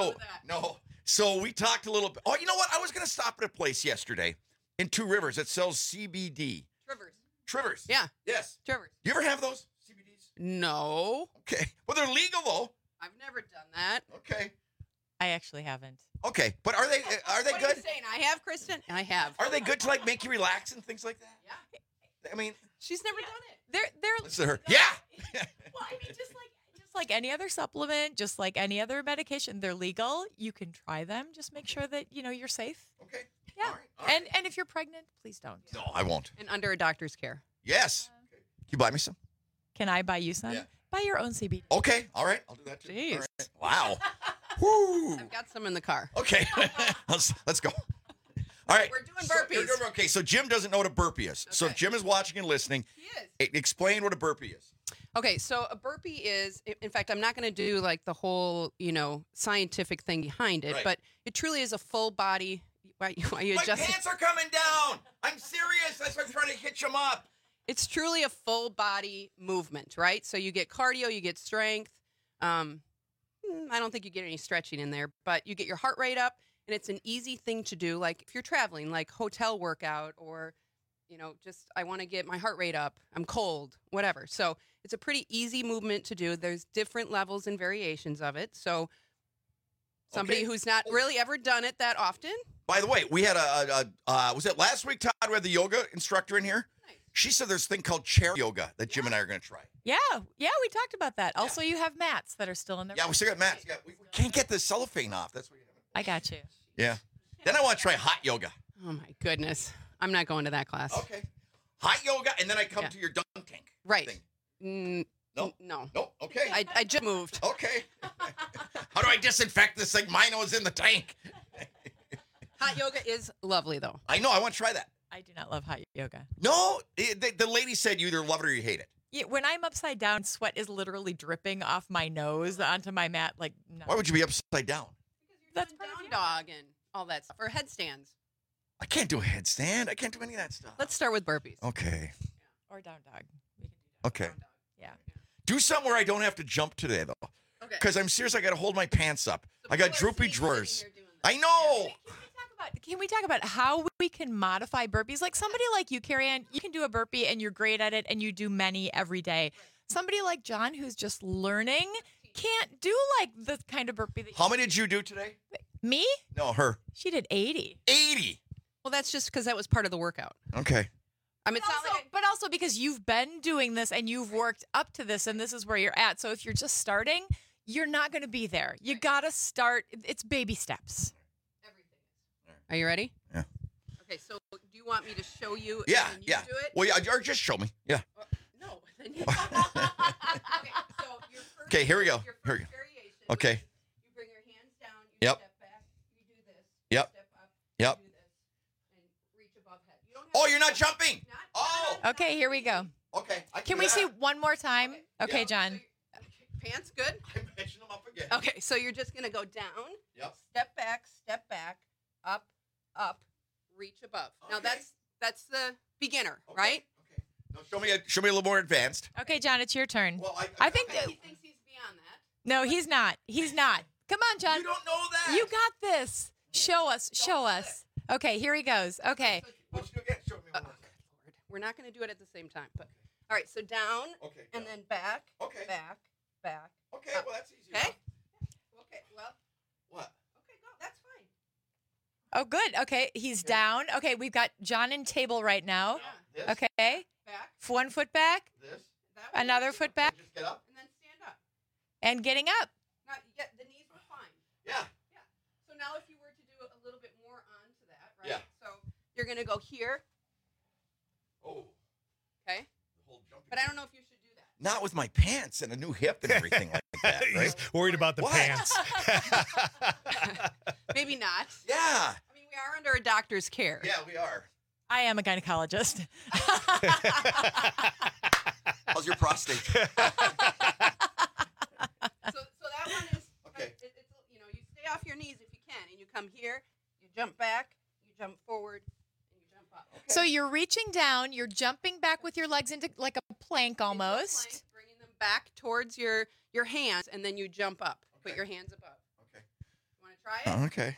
So we talked a little bit. Oh, you know what? I was going to stop at a place yesterday in Two Rivers that sells CBD. Trivers. Yeah. Yes. Trivers. You ever have those CBDs? No. Okay. Well, they're legal, though. I've never done that. Okay. I actually haven't. Okay. But are they good? What are you saying? I have, Kristen? I have. Are they good to, make you relax and things like that? Yeah. I mean... She's never done it. They're listen to her. Yeah! Well, I mean, just like any other supplement, just like any other medication, they're legal. You can try them. Just make sure that, you're safe. Okay. Yeah. All right. And if you're pregnant, please don't. No, I won't. And under a doctor's care. Yes. Can you buy me some? Can I buy you some? Yeah. Buy your own CBD. Okay. All right. I'll do that too. Jeez. All right. Wow. Woo. I've got some in the car. Okay. Let's go. All right. We're doing burpees. Okay, so Jim doesn't know what a burpee is. So if Jim is watching and listening, explain what a burpee is. Okay, so a burpee is, in fact, I'm not going to do the whole, scientific thing behind it, but it truly is a full body. Why you My adjust? pants are coming down. I'm serious. That's why I'm trying to hitch them up. It's truly a full body movement, right? So you get cardio, you get strength. I don't think you get any stretching in there, but you get your heart rate up, and it's an easy thing to do. Like if you're traveling, like hotel workout, or just I want to get my heart rate up. I'm cold, whatever. So it's a pretty easy movement to do. There's different levels and variations of it. So somebody who's not really ever done it that often. By the way, we had was it last week, Todd, we had the yoga instructor in here? Nice. She said there's a thing called chair yoga that Jim and I are going to try. Yeah, we talked about that. Also, you have mats that are still in there. Yeah, we still got mats. Yeah, we can't get the cellophane off. That's what you have. I got you. Yeah. Then I want to try hot yoga. Oh, my goodness. I'm not going to that class. Okay. Hot yoga, and then I come to your dunk tank. Right. Thing. No. Nope. Okay. I just moved. Okay. How do I disinfect this thing? Mine was in the tank. Hot yoga is lovely, though. I know. I want to try that. I do not love hot yoga. No. The lady said you either love it or you hate it. Yeah, when I'm upside down, sweat is literally dripping off my nose onto my mat. No. Why would you be upside down? That's down dog and all that stuff. Or headstands. I can't do a headstand. I can't do any of that stuff. Let's start with burpees. Okay. Or down dog. We can do okay. Down dog. Yeah. Do something where I don't have to jump today, though. Okay. Because I'm serious. I got to hold my pants up. I got droopy drawers. I know. Can we talk about how we can modify burpees? Like somebody like you, Carrie Ann, you can do a burpee and you're great at it and you do many every day. Somebody like John, who's just learning, can't do the kind of burpee that How many did you do today? Me? No, her. She did 80. 80? Well, that's just because that was part of the workout. Okay. I mean, but also because you've been doing this and you've worked up to this and this is where you're at. So if you're just starting, you're not going to be there. You got to start. It's baby steps. Are you ready? Yeah. Okay, so do you want me to show you? Yeah, and you do it? Well, yeah, or just show me. Yeah. No. Then you... Okay, here we go. Here we go. Okay. You bring your hands down. You step back. You do this. Yep. Step up. Yep. You do this and reach above head. You don't Oh, you're not jumping. Oh. Okay, here we go. Okay. Can we see one more time? Okay, Yeah. John. Pants good? I'm hitching them up again. Okay, so you're just going to go down. Yep. Step back, up, reach above. Now Okay. That's the beginner, right? No, show me a little more advanced. Okay, John, it's your turn. Well, I think he thinks he's beyond that. No, he's not. He's not. Come on, John. You don't know that. You got this. Show us. Show us. Okay, here he goes. Okay. What you do again? Show me one more. Good Lord. We're not going to do it at the same time. But all right, so down and then back. Okay. Back. Okay, up. well, that's easy. Okay. enough. Okay, well. What? Okay, go. That's fine. Oh, good. Okay, he's down. Okay, we've got John and table right now. This. Okay. Back. 1 foot back. This. Another foot back. Just get up. And then stand up. And getting up. Now, you get the knees were fine. Yeah. So now if you were to do a little bit more onto that, right? Yeah. So you're going to go here. Oh. Okay. But I don't know if you should do that. Not with my pants and a new hip and everything like that, right? He's worried about the What? pants. Maybe not. Yeah. I mean, we are under a doctor's care. Yeah, we are. I am a gynecologist. How's your prostate? So that one is, Okay. it's you stay off your knees if you can, and you come here, you jump back, you jump forward, and you jump up. So you're reaching down, you're jumping back with your legs into like a plank almost. Plank, bringing them back towards your hands, and then you jump up. Put your hands above. Okay. You want to try it? Okay.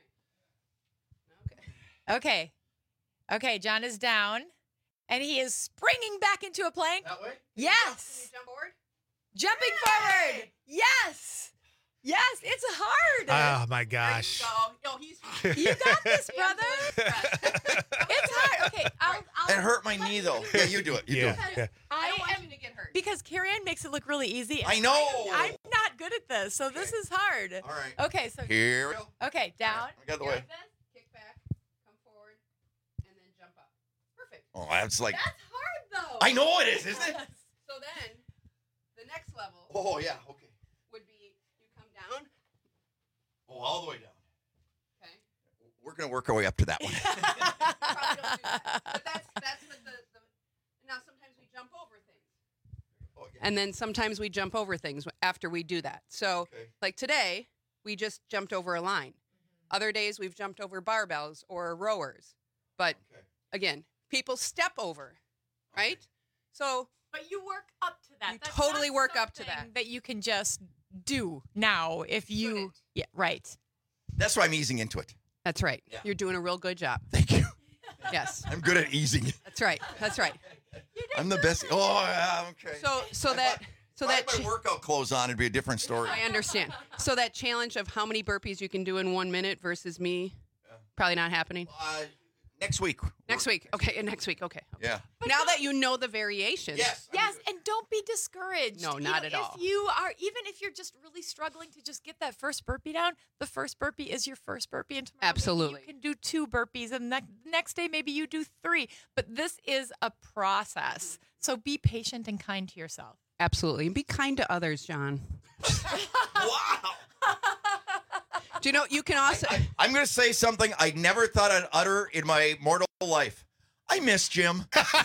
Okay. Okay, John is down, and he is springing back into a plank. That way? Can Yes. you jump forward? Jumping forward. Yes. Yes, it's hard. Oh, my gosh. There you go. No, You got this, brother. It's hard. Okay, I'll It hurt my knee, though. Yeah, you do it. You do it. Yeah. I don't want you to get hurt. Because Carrie-Ann makes it look really easy. I know. I'm not good at this, so this is hard. All right. Okay, so Here we go. okay, down. I got the Here way. like this, kick back, come forward, and then jump up. Perfect. Oh, that's like. That's hard, though. I know it is, isn't it? So then, the next level Oh, yeah. Okay. would be you come down. Oh, all the way down. Okay. We're going to work our way up to that one. Probably don't do that. But that's what the now sometimes we jump over things. Oh, yeah. And then sometimes we jump over things after we do that. So, Okay. like today, we just jumped over a line. Other days, we've jumped over barbells or rowers. But Okay. again, people step over, right? So, But you work up to that. You totally not work up to something that. that you can just do now if you. Shouldn't. Yeah, right. That's why I'm easing into it. that's right. Yeah. You're doing a real good job. Thank you. Yes, I'm good at easing. that's right. That's right. I'm the best. Oh, yeah. Okay. So If that I had my workout clothes on, it'd be a different story. I understand. So that challenge of how many burpees you can do in 1 minute versus me, probably not happening. Next week. Next week. Okay, next week. Okay. Yeah. Now that you know the variations. Yes. Yes, and don't be discouraged. No, not at all. If you are, even if you're just really struggling to just get that first burpee down, the first burpee is your first burpee, and tomorrow maybe Absolutely. you can do 2 burpees, and the next day maybe you do 3. But this is a process, so be patient and kind to yourself. Absolutely. And be kind to others, John. Wow. Do you know, you can also. I'm going to say something I never thought I'd utter in my mortal life. I miss Jim.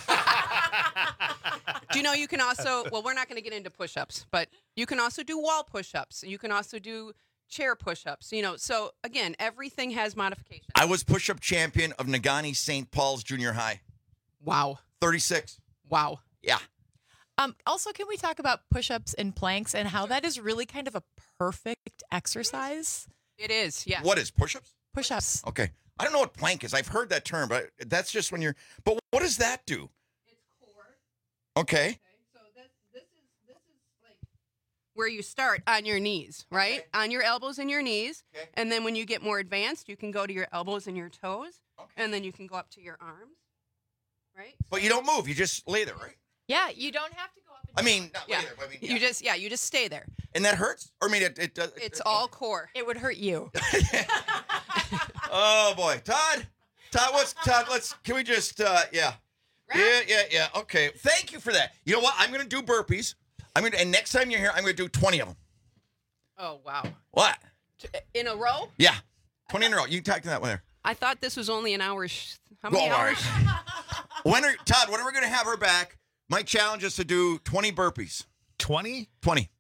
Do you know you can also, well, we're not going to get into push-ups, but you can also do wall push-ups. You can also do chair push-ups, so again, everything has modifications. I was push-up champion of Nagani St. Paul's Junior High. Wow. 36. Wow. Yeah. Also, can we talk about push-ups and planks and how that is really kind of a perfect exercise? It is, yeah. What is push-ups? Push-ups. Okay. I don't know what plank is. I've heard that term, but that's just when you're. But what does that do? It's core. Okay. So this is like where you start on your knees, right? Okay. On your elbows and your knees. Okay. And then when you get more advanced, you can go to your elbows and your toes. Okay. And then you can go up to your arms. Right? But you don't move. You just lay there, right? Yeah, you don't have to go up and I mean, not Yeah. lay there, but I mean, yeah. You just stay there. And that hurts? Or I mean, it does. It's all core. It would hurt you. Oh boy, Todd, can we just, yeah. Yeah. Okay. Thank you for that. You know what? I'm going to do burpees. And next time you're here, I'm going to do 20 of them. Oh, wow. What? In a row? Yeah. 20 in a row. You can talk to that one there. I thought this was only an hour. How many Go on. hours? Todd, when are we going to have her back? My challenge is to do 20 burpees. 20? 20.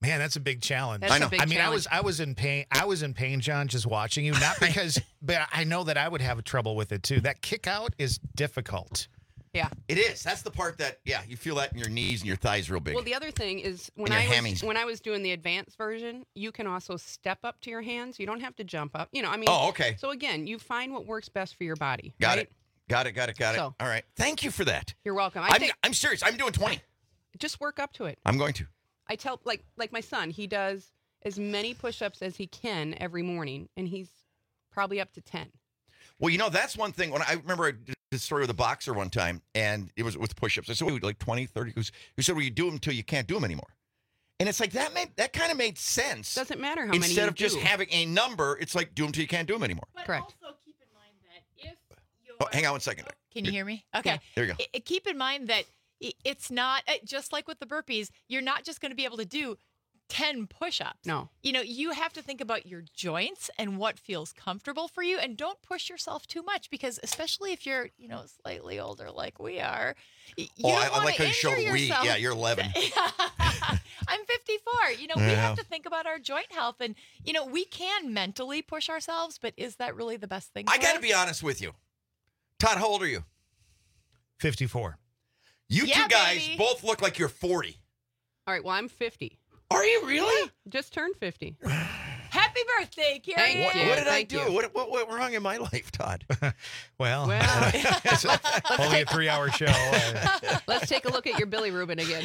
Man, that's a big challenge. That's I know. a big I mean, challenge. I was in pain. I was in pain, John, just watching you. Not because, but I know that I would have trouble with it too. That kick out is difficult. Yeah. It is. That's the part that, you feel that in your knees and your thighs real big. Well, the other thing is when And your I hammies. was doing the advanced version, you can also step up to your hands. You don't have to jump up. I mean. Oh, okay. So again, you find what works best for your body. Got right? it. Got it. So- All right. Thank you for that. You're welcome. I'm serious. I'm doing 20. Just work up to it. I'm going to. I tell like my son, he does as many push-ups as he can every morning, and he's probably up to 10. Well, that's one thing. When I remember I did a story with a boxer one time, and it was with push-ups. I said, like 20, 30. He said, well, you do them until you can't do them anymore. And it's like, that kind of made sense. Doesn't matter how many Instead you of just do. having a number, it's like, do them till you can't do them anymore. Correct. Also keep in mind that if you're... Oh, hang on one second. Can you hear me? Okay. There you go. Keep in mind that it's not, just like with the burpees, you're not just going to be able to do 10 push-ups. No. You have to think about your joints and what feels comfortable for you, and don't push yourself too much, because especially if you're, slightly older like we are, you don't I want like to how you showed injure we. yourself. Yeah, you're 11. I'm 54. We have to think about our joint health, and we can mentally push ourselves, but is that really the best thing? I for got to us? be honest with you. Todd, how old are you? 54. You Yeah, two guys baby. both look like you're 40. All right, well, I'm 50. Are you really? Just turned 50. Happy birthday, Carrie. Thank you. What did I Thank do? you. What went wrong in my life, Todd? Well, Well, it's only a 3-hour show. let's take a look at your Billy Rubin again.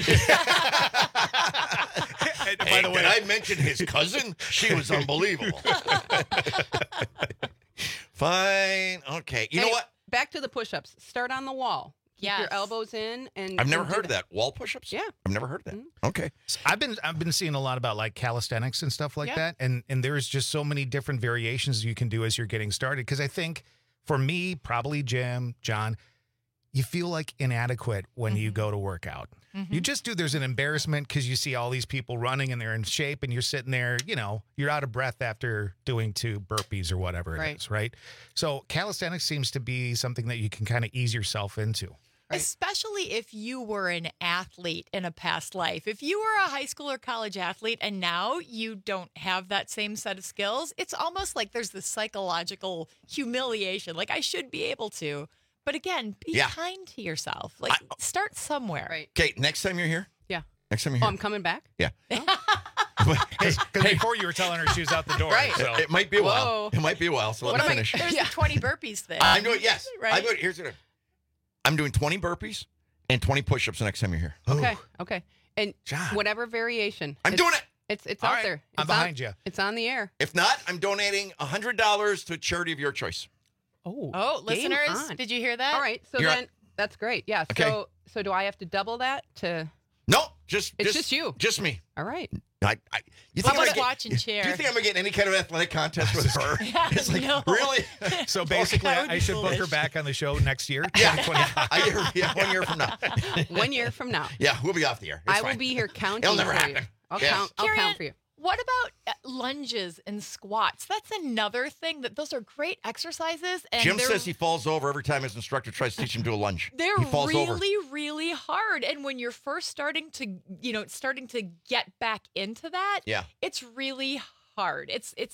By the way, I mentioned his cousin. She was unbelievable. Fine. Okay. You know Hey, what? Back to the push-ups. Start on the wall. Keep your Yes. elbows in, and I've never and do heard of that. Wall push-ups? Yeah. I've never heard of that. Okay. I've been seeing a lot about like calisthenics and stuff like that, and there's just so many different variations you can do as you're getting started. Because I think for me, probably Jim, John, you feel like inadequate when you go to work out. You just do. There's an embarrassment because you see all these people running and they're in shape, and you're sitting there. You're out of breath after doing 2 burpees or whatever it is, right? So calisthenics seems to be something that you can kind of ease yourself into. Right. Especially if you were an athlete in a past life. If you were a high school or college athlete and now you don't have that same set of skills, it's almost like there's this psychological humiliation. Like, I should be able to. But again, be kind to yourself. Like, start somewhere. Right. Okay, next time you're here? Yeah. Next time you're Oh, here? I'm coming back? Yeah. Because before you were telling her she was out the door. Right. So. It might be a while. Whoa. It might be a while, so let me finish. There's the 20 burpees thing. I'm doing, yes. Right? I'm doing 20 burpees and 20 push-ups the next time you're here. Okay. And John. whatever variation. I'm doing it. It's All out right. there. I'm It's behind you. It's on the air. If not, I'm donating $100 to a charity of your choice. Oh, game listeners, on. did you hear that? All right. So You're then that's great. Yeah. Okay. So do I have to double that to? No, just you. Just me. All right. You How think about I'm gonna a watch and chair? Do you think I'm gonna get any kind of athletic contest with her? It's like, No. really? So basically, That would I be should book her foolish. back on the show next year. Yeah. 2025. 1 year from now. 1 year from now. Yeah, we'll be off the air. It's I will fine. be here counting It'll never for happen. you. I'll Yes. count. I'll Carrie count Ann, for you. What about lunges and squats? That's another thing those are great exercises. And Jim they're, says he falls over every time his instructor tries to teach him to do a lunge. they're he falls really, over. really hard. And when you're first starting to get back into that, Yeah. it's really hard.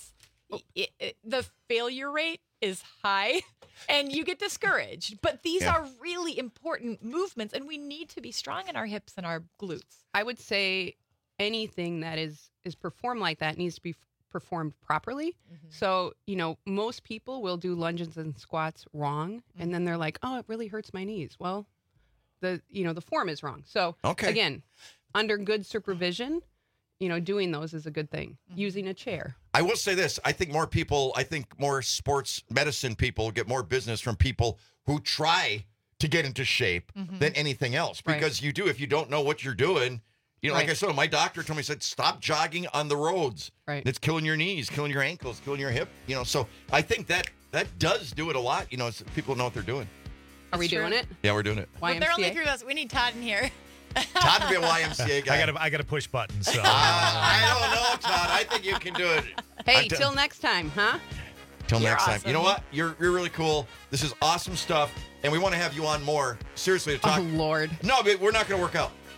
The failure rate is high and you get discouraged. But these are really important movements, and we need to be strong in our hips and our glutes. I would say anything that is performed like that needs to be performed properly. So, most people will do lunges and squats wrong, and then they're like, "Oh, it really hurts my knees." Well, the form is wrong. So, again, under good supervision, doing those is a good thing. Using a chair. I will say this. I think more sports medicine people get more business from people who try to get into shape than anything else. Because if you don't know what you're doing, like I said, my doctor told me, stop jogging on the roads. Right. It's killing your knees, killing your ankles, killing your hip. So I think that does do it a lot. So people know what they're doing. Are we True. doing it? Yeah, we're doing it. But they're only YMCA? 3 of us. We need Todd in here. Todd to be a YMCA guy. I got to push buttons. So. I don't know, Todd. I think you can do it. Hey, till next time, huh? Till You're next time. awesome. You know what? You're really cool. This is awesome stuff, and we want to have you on more. Seriously, to talk. Oh, Lord. No, but we're not going to work out.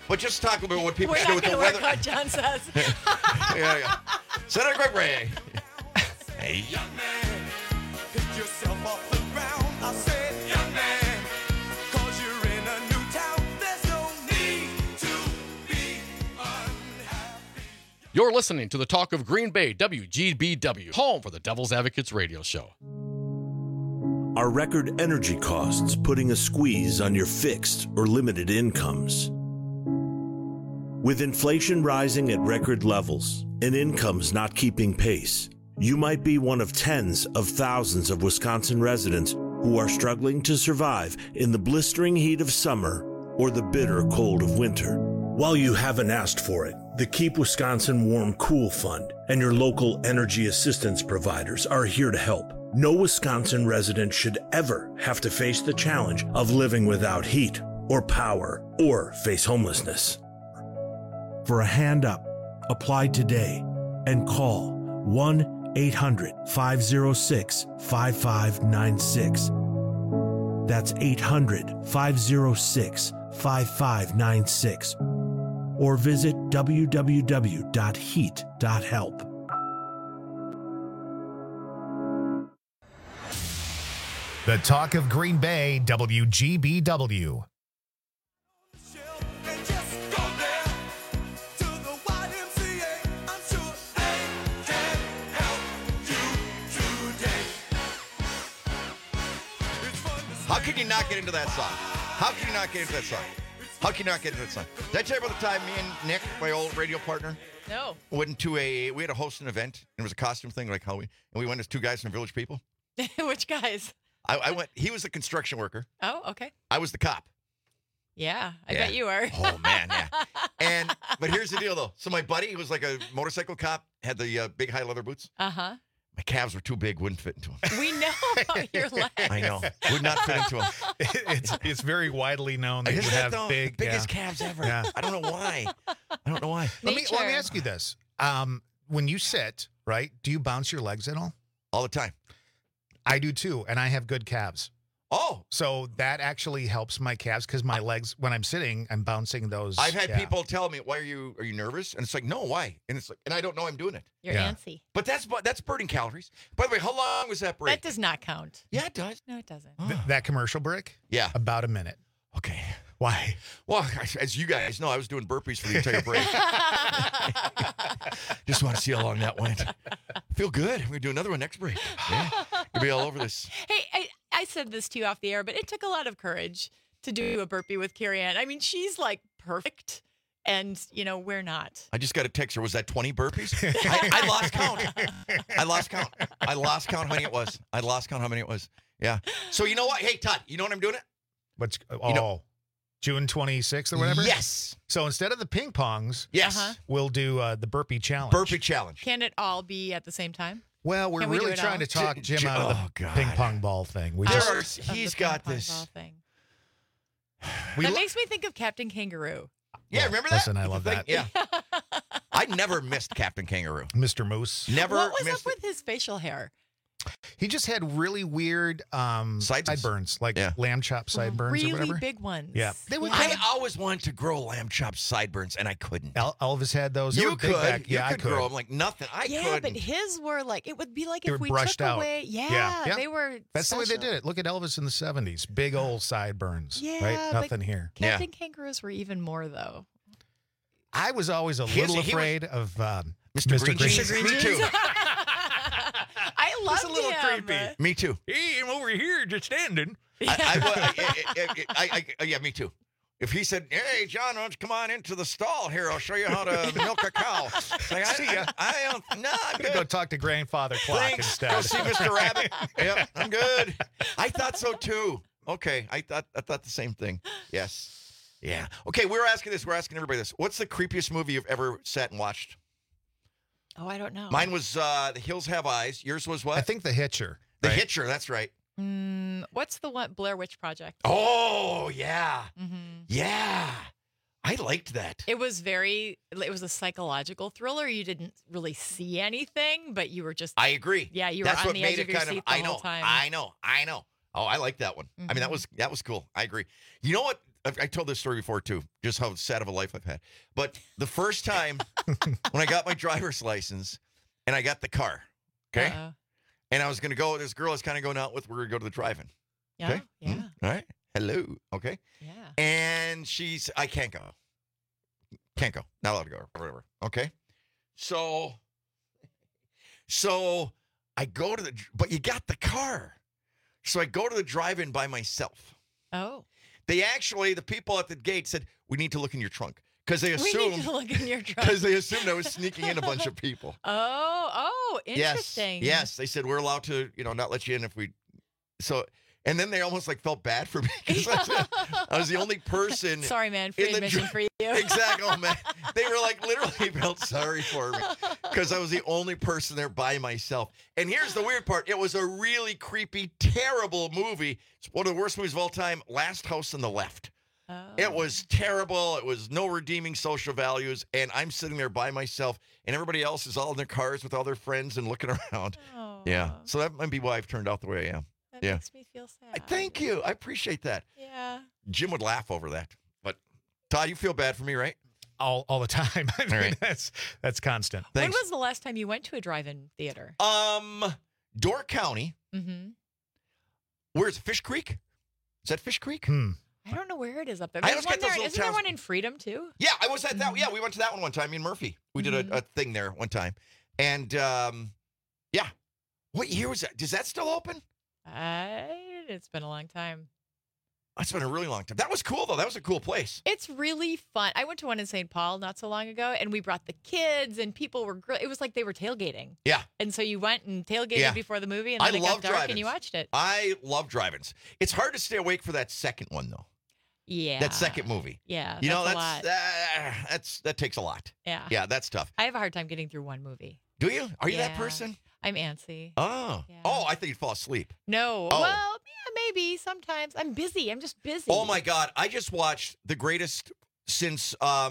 But just talk about what people We're should do not with the going to weather. work what John says. Yeah. Senator Greg Ray. Hey. Young man, pick yourself off the ground. I said, young man, 'cause you're in a new town. There's no need to be unhappy. You're listening to the Talk of Green Bay, WGBW, home for the Devil's Advocates radio show. Are record energy costs putting a squeeze on your fixed or limited incomes? With inflation rising at record levels and incomes not keeping pace, you might be one of tens of thousands of Wisconsin residents who are struggling to survive in the blistering heat of summer or the bitter cold of winter. While you haven't asked for it, the Keep Wisconsin Warm Cool Fund and your local energy assistance providers are here to help. No Wisconsin resident should ever have to face the challenge of living without heat or power or face homelessness. For a hand up, apply today and call 1-800-506-5596. That's 800-506-5596. Or visit www.heat.help. The Talk of Green Bay, WGBW. How can you not get into that song? How can you not get into that song? How can you not get into that song? Did I tell you about the time me and Nick, my old radio partner, No. went to we had to host an event, and it was a costume thing like Halloween, and we went as two guys from Village People. Which guys? I went, he was the construction worker. Oh, okay. I was the cop. Yeah, I Yeah. bet you are. Oh, man, yeah. But here's the deal, though. So my buddy, who was like a motorcycle cop, had the big high leather boots. Uh-huh. My calves were too big, wouldn't fit into them. We know about your legs. I know. Would not fit into them. It's very widely known that Isn't you that have though? big, Biggest calves ever. Yeah. I don't know why. Let me ask you this: when you sit, right, do you bounce your legs at all? All the time. I do too, and I have good calves. Oh, so that actually helps my calves because my legs, when I'm sitting, I'm bouncing those. I've had people tell me, "Why are you nervous?" And it's like, "No, why?" And it's like, and I don't know I'm doing it. You're antsy. But that's burning calories. By the way, how long was that break? That does not count. Yeah, it does. No, it doesn't. That commercial break? Yeah. About a minute. Okay. Why? Well, as you guys know, I was doing burpees for the entire break. Just want to see how long that went. Feel good. We're going to do another one next break. Yeah. You'll be all over this. Hey, I said this to you off the air, but it took a lot of courage to do a burpee with Carrie Ann. I mean, she's like perfect, and, we're not. I just got a text her. Was that 20 burpees? I lost count. I lost count how many it was. I lost count how many it was. Yeah. So you know what? Hey, Todd, you know what I'm doing it? What's June 26th or whatever? Yes. So instead of the ping pongs, we'll do the burpee challenge. Burpee challenge. Can it all be at the same time? Well, we're Can we do really it trying all? to talk Jim out of the ping pong ball thing. He's got this. That makes me think of Captain Kangaroo. Yeah, remember that? Listen, I love that. Yeah. I never missed Captain Kangaroo. Mr. Moose. Never What was missed up with his facial hair? He just had really weird sideburns, like lamb chop sideburns Really or whatever. big ones. Yeah. I always wanted to grow lamb chop sideburns, and I couldn't. Elvis had those. They You were big could. back. You Yeah, could grow them like nothing. I Yeah, couldn't. but his were like, it would be like They if were we brushed took out. away. Yeah. They were. That's the way they special. did it. Look at Elvis in the 70s. Big old sideburns. Yeah, Right? but Nothing here. Captain Kangaroos were even more, though. I was always a little afraid of Mr. Green Green Jeans. Me too. I love a little creepy. Me too. Hey, I'm over here just standing. Yeah, me too. If he said, "Hey, John, why don't you come on into the stall here? I'll show you how to milk a cow." It's like, See ya. I'm I'm good. gonna go talk to Grandfather Clock Thanks. instead. Go see Mr. Rabbit. Yep, I'm good. I thought so too. Okay, I thought the same thing. Yes. Yeah. Okay, we're asking everybody this. What's the creepiest movie you've ever sat and watched? Oh, I don't know. Mine was The Hills Have Eyes. Yours was what? I think The Hitcher. The Hitcher, that's right. What's the one? Blair Witch Project. Oh, yeah. Mm-hmm. Yeah. I liked that. It was a psychological thriller. You didn't really see anything, but you were just. I agree. Yeah, you That's were on what the made edge it of your kind seat of. the I know. whole time. I know. Oh, I like that one. I mean, that was cool. I agree. You know what? I told this story before too, just how sad of a life I've had. But the first time when I got my driver's license and I got the car, okay, and I was going to go. This girl I was kind of going out with. We're going to go to the drive-in. Yeah, okay? yeah. All right. Hello. Okay. Yeah. And I can't go. Can't go. Not allowed to go. Or whatever. Okay. So I go to but you got the car. So I go to the drive-in by myself. Oh. The people at the gate said, we need to look in your trunk. Because they assumed. We need to look in your trunk. Because they assumed I was sneaking in a bunch of people. Oh, interesting. Yes. They said, we're allowed to, not let you in if we. So. And then they almost felt bad for me because I was the only person. Sorry, man. Free admission for you. Exactly. Oh, man. They were literally felt sorry for me because I was the only person there by myself. And here's the weird part. It was a really creepy, terrible movie. It's one of the worst movies of all time. Last House on the Left. Oh. It was terrible. It was no redeeming social values. And I'm sitting there by myself and everybody else is all in their cars with all their friends and looking around. Oh. Yeah. So that might be why I've turned out the way I am. That makes me feel sad. Thank you. I appreciate that. Yeah. Jim would laugh over that. But Todd, you feel bad for me, right? All the time. I mean, all right. That's constant. Thanks. When was the last time you went to a drive-in theater? Door County. Mm-hmm. Where's Fish Creek? Is that Fish Creek? I don't know where it is up there. I always get those little Isn't there one in Freedom too? Yeah, I was at that. Yeah, we went to that one time. Me and Murphy. We did a thing there one time. And yeah. What year was that? Is that still open? It's been a long time. It's been a really long time. That was cool, though. That was a cool place. It's really fun. I went to one in St. Paul not so long ago, and we brought the kids, and people were it was like they were tailgating. Yeah. And so you went and tailgated before the movie, and then it got dark, and you watched it. I love drive-ins. It's hard to stay awake for that second one, though. Yeah. That second movie. Yeah. That takes a lot. Yeah. Yeah, that's tough. I have a hard time getting through one movie. Do you? Are you that person? I'm antsy. Oh. Yeah. Oh, I think you'd fall asleep. No. Oh. Well, yeah, maybe sometimes. I'm busy. I'm just busy. Oh my God. I just watched the greatest since what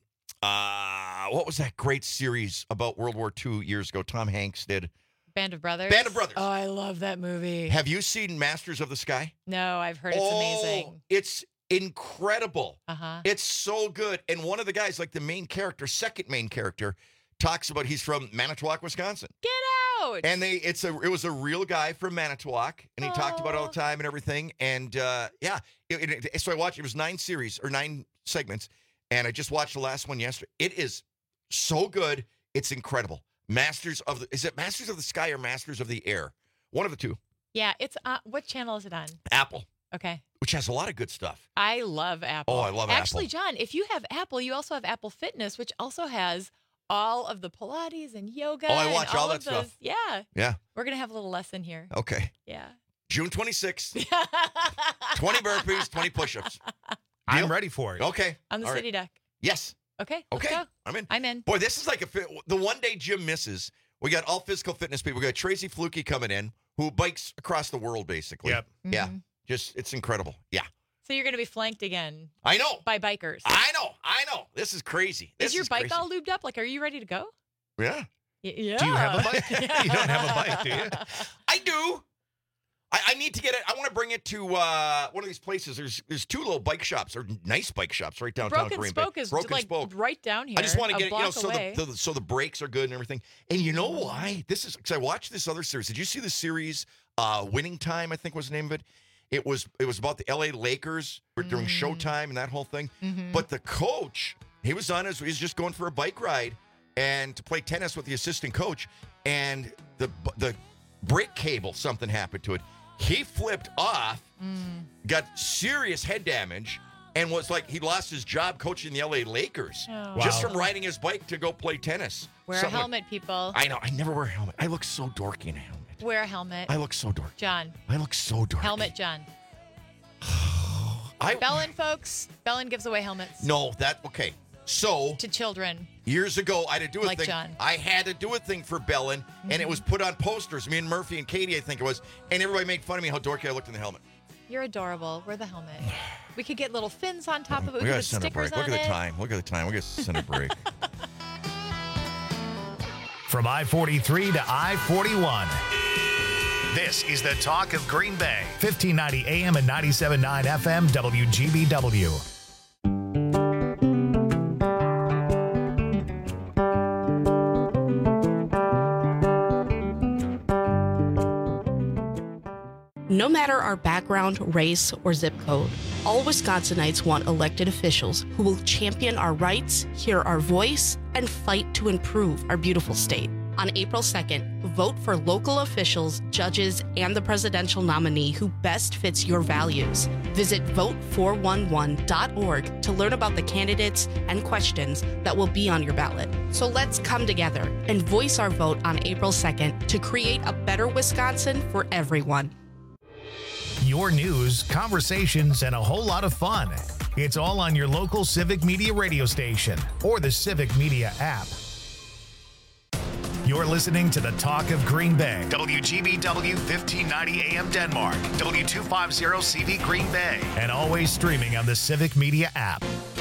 was that great series about World War II years ago? Tom Hanks did. Band of Brothers. Band of Brothers. Oh, I love that movie. Have you seen Masters of the Sky? No, I've heard it's amazing. It's incredible. Uh-huh. It's so good. And one of the guys, like the second main character, talks about he's from Manitowoc, Wisconsin. Get out! And it was a real guy from Manitowoc, and he talked about it all the time and everything. And so I watched. It was 9 segments, and I just watched the last one yesterday. It is so good. It's incredible. Is it Masters of the Sky or Masters of the Air? One of the two. Yeah, it's what channel is it on? Apple. Okay. Which has a lot of good stuff. I love Apple. Oh, I love Apple. Actually, John, if you have Apple, you also have Apple Fitness, which also has all of the Pilates and yoga. Oh, I watch and all that of those. stuff. Yeah. Yeah. We're going to have a little lesson here. Okay. Yeah. June 26th. 20 burpees, 20 push-ups. I'm ready for it. Okay. On the city deck. Yes. Okay. Okay. Let's go. I'm in. Boy, this is like the one day Jim misses. We got all physical fitness people. We got Tracy Fluke coming in, who bikes across the world, basically. Yep. Yeah. It's incredible. Yeah. So you're going to be flanked again. I know. By bikers. I know. This is crazy. Is your bike all lubed up? Like, are you ready to go? Yeah. Yeah. Do you have a bike? You don't have a bike, do you? I do. I need to get it. I want to bring it to one of these places. There's 2 little bike shops, or nice bike shops, right downtown Green Bay. Spoke is right down here. I just want to get it, so the brakes are good and everything. And you know why? This is because I watched this other series. Did you see the series Winning Time? I think was the name of it. It was about the LA Lakers during Showtime and that whole thing. Mm-hmm. But the coach, he's just going for a bike ride and to play tennis with the assistant coach, and the brake cable, something happened to it. He flipped off, got serious head damage, and was like, he lost his job coaching the LA Lakers just from riding his bike to go play tennis. Wear a helmet, people. I know. I never wear a helmet. I look so dorky in a helmet. Wear a helmet. I look so dorky. John. I look so dorky. Helmet, John. Bellin, folks. Bellin gives away helmets. No, okay. So to children. Years ago, I had to do a like thing. John. I had to do a thing for Bellin, and it was put on posters. Me and Murphy and Katie, I think it was, and everybody made fun of me how dorky I looked in the helmet. You're adorable. Wear the helmet. We could get little fins on top of it. We could got put to send a stickers break. on Look at it. the time. Look at the time. We got to send a break. From I-43 to I-41. This is the Talk of Green Bay, 1590 AM and 97.9 FM, WGBW. No matter our background, race, or zip code, all Wisconsinites want elected officials who will champion our rights, hear our voice, and fight to improve our beautiful state. On April 2nd, vote for local officials, judges, and the presidential nominee who best fits your values. Visit vote411.org to learn about the candidates and questions that will be on your ballot. So let's come together and voice our vote on April 2nd to create a better Wisconsin for everyone. Your news, conversations, and a whole lot of fun. It's all on your local Civic Media radio station or the Civic Media app. You're listening to the Talk of Green Bay, WGBW 1590 AM Denmark, W250 CV Green Bay, and always streaming on the Civic Media app.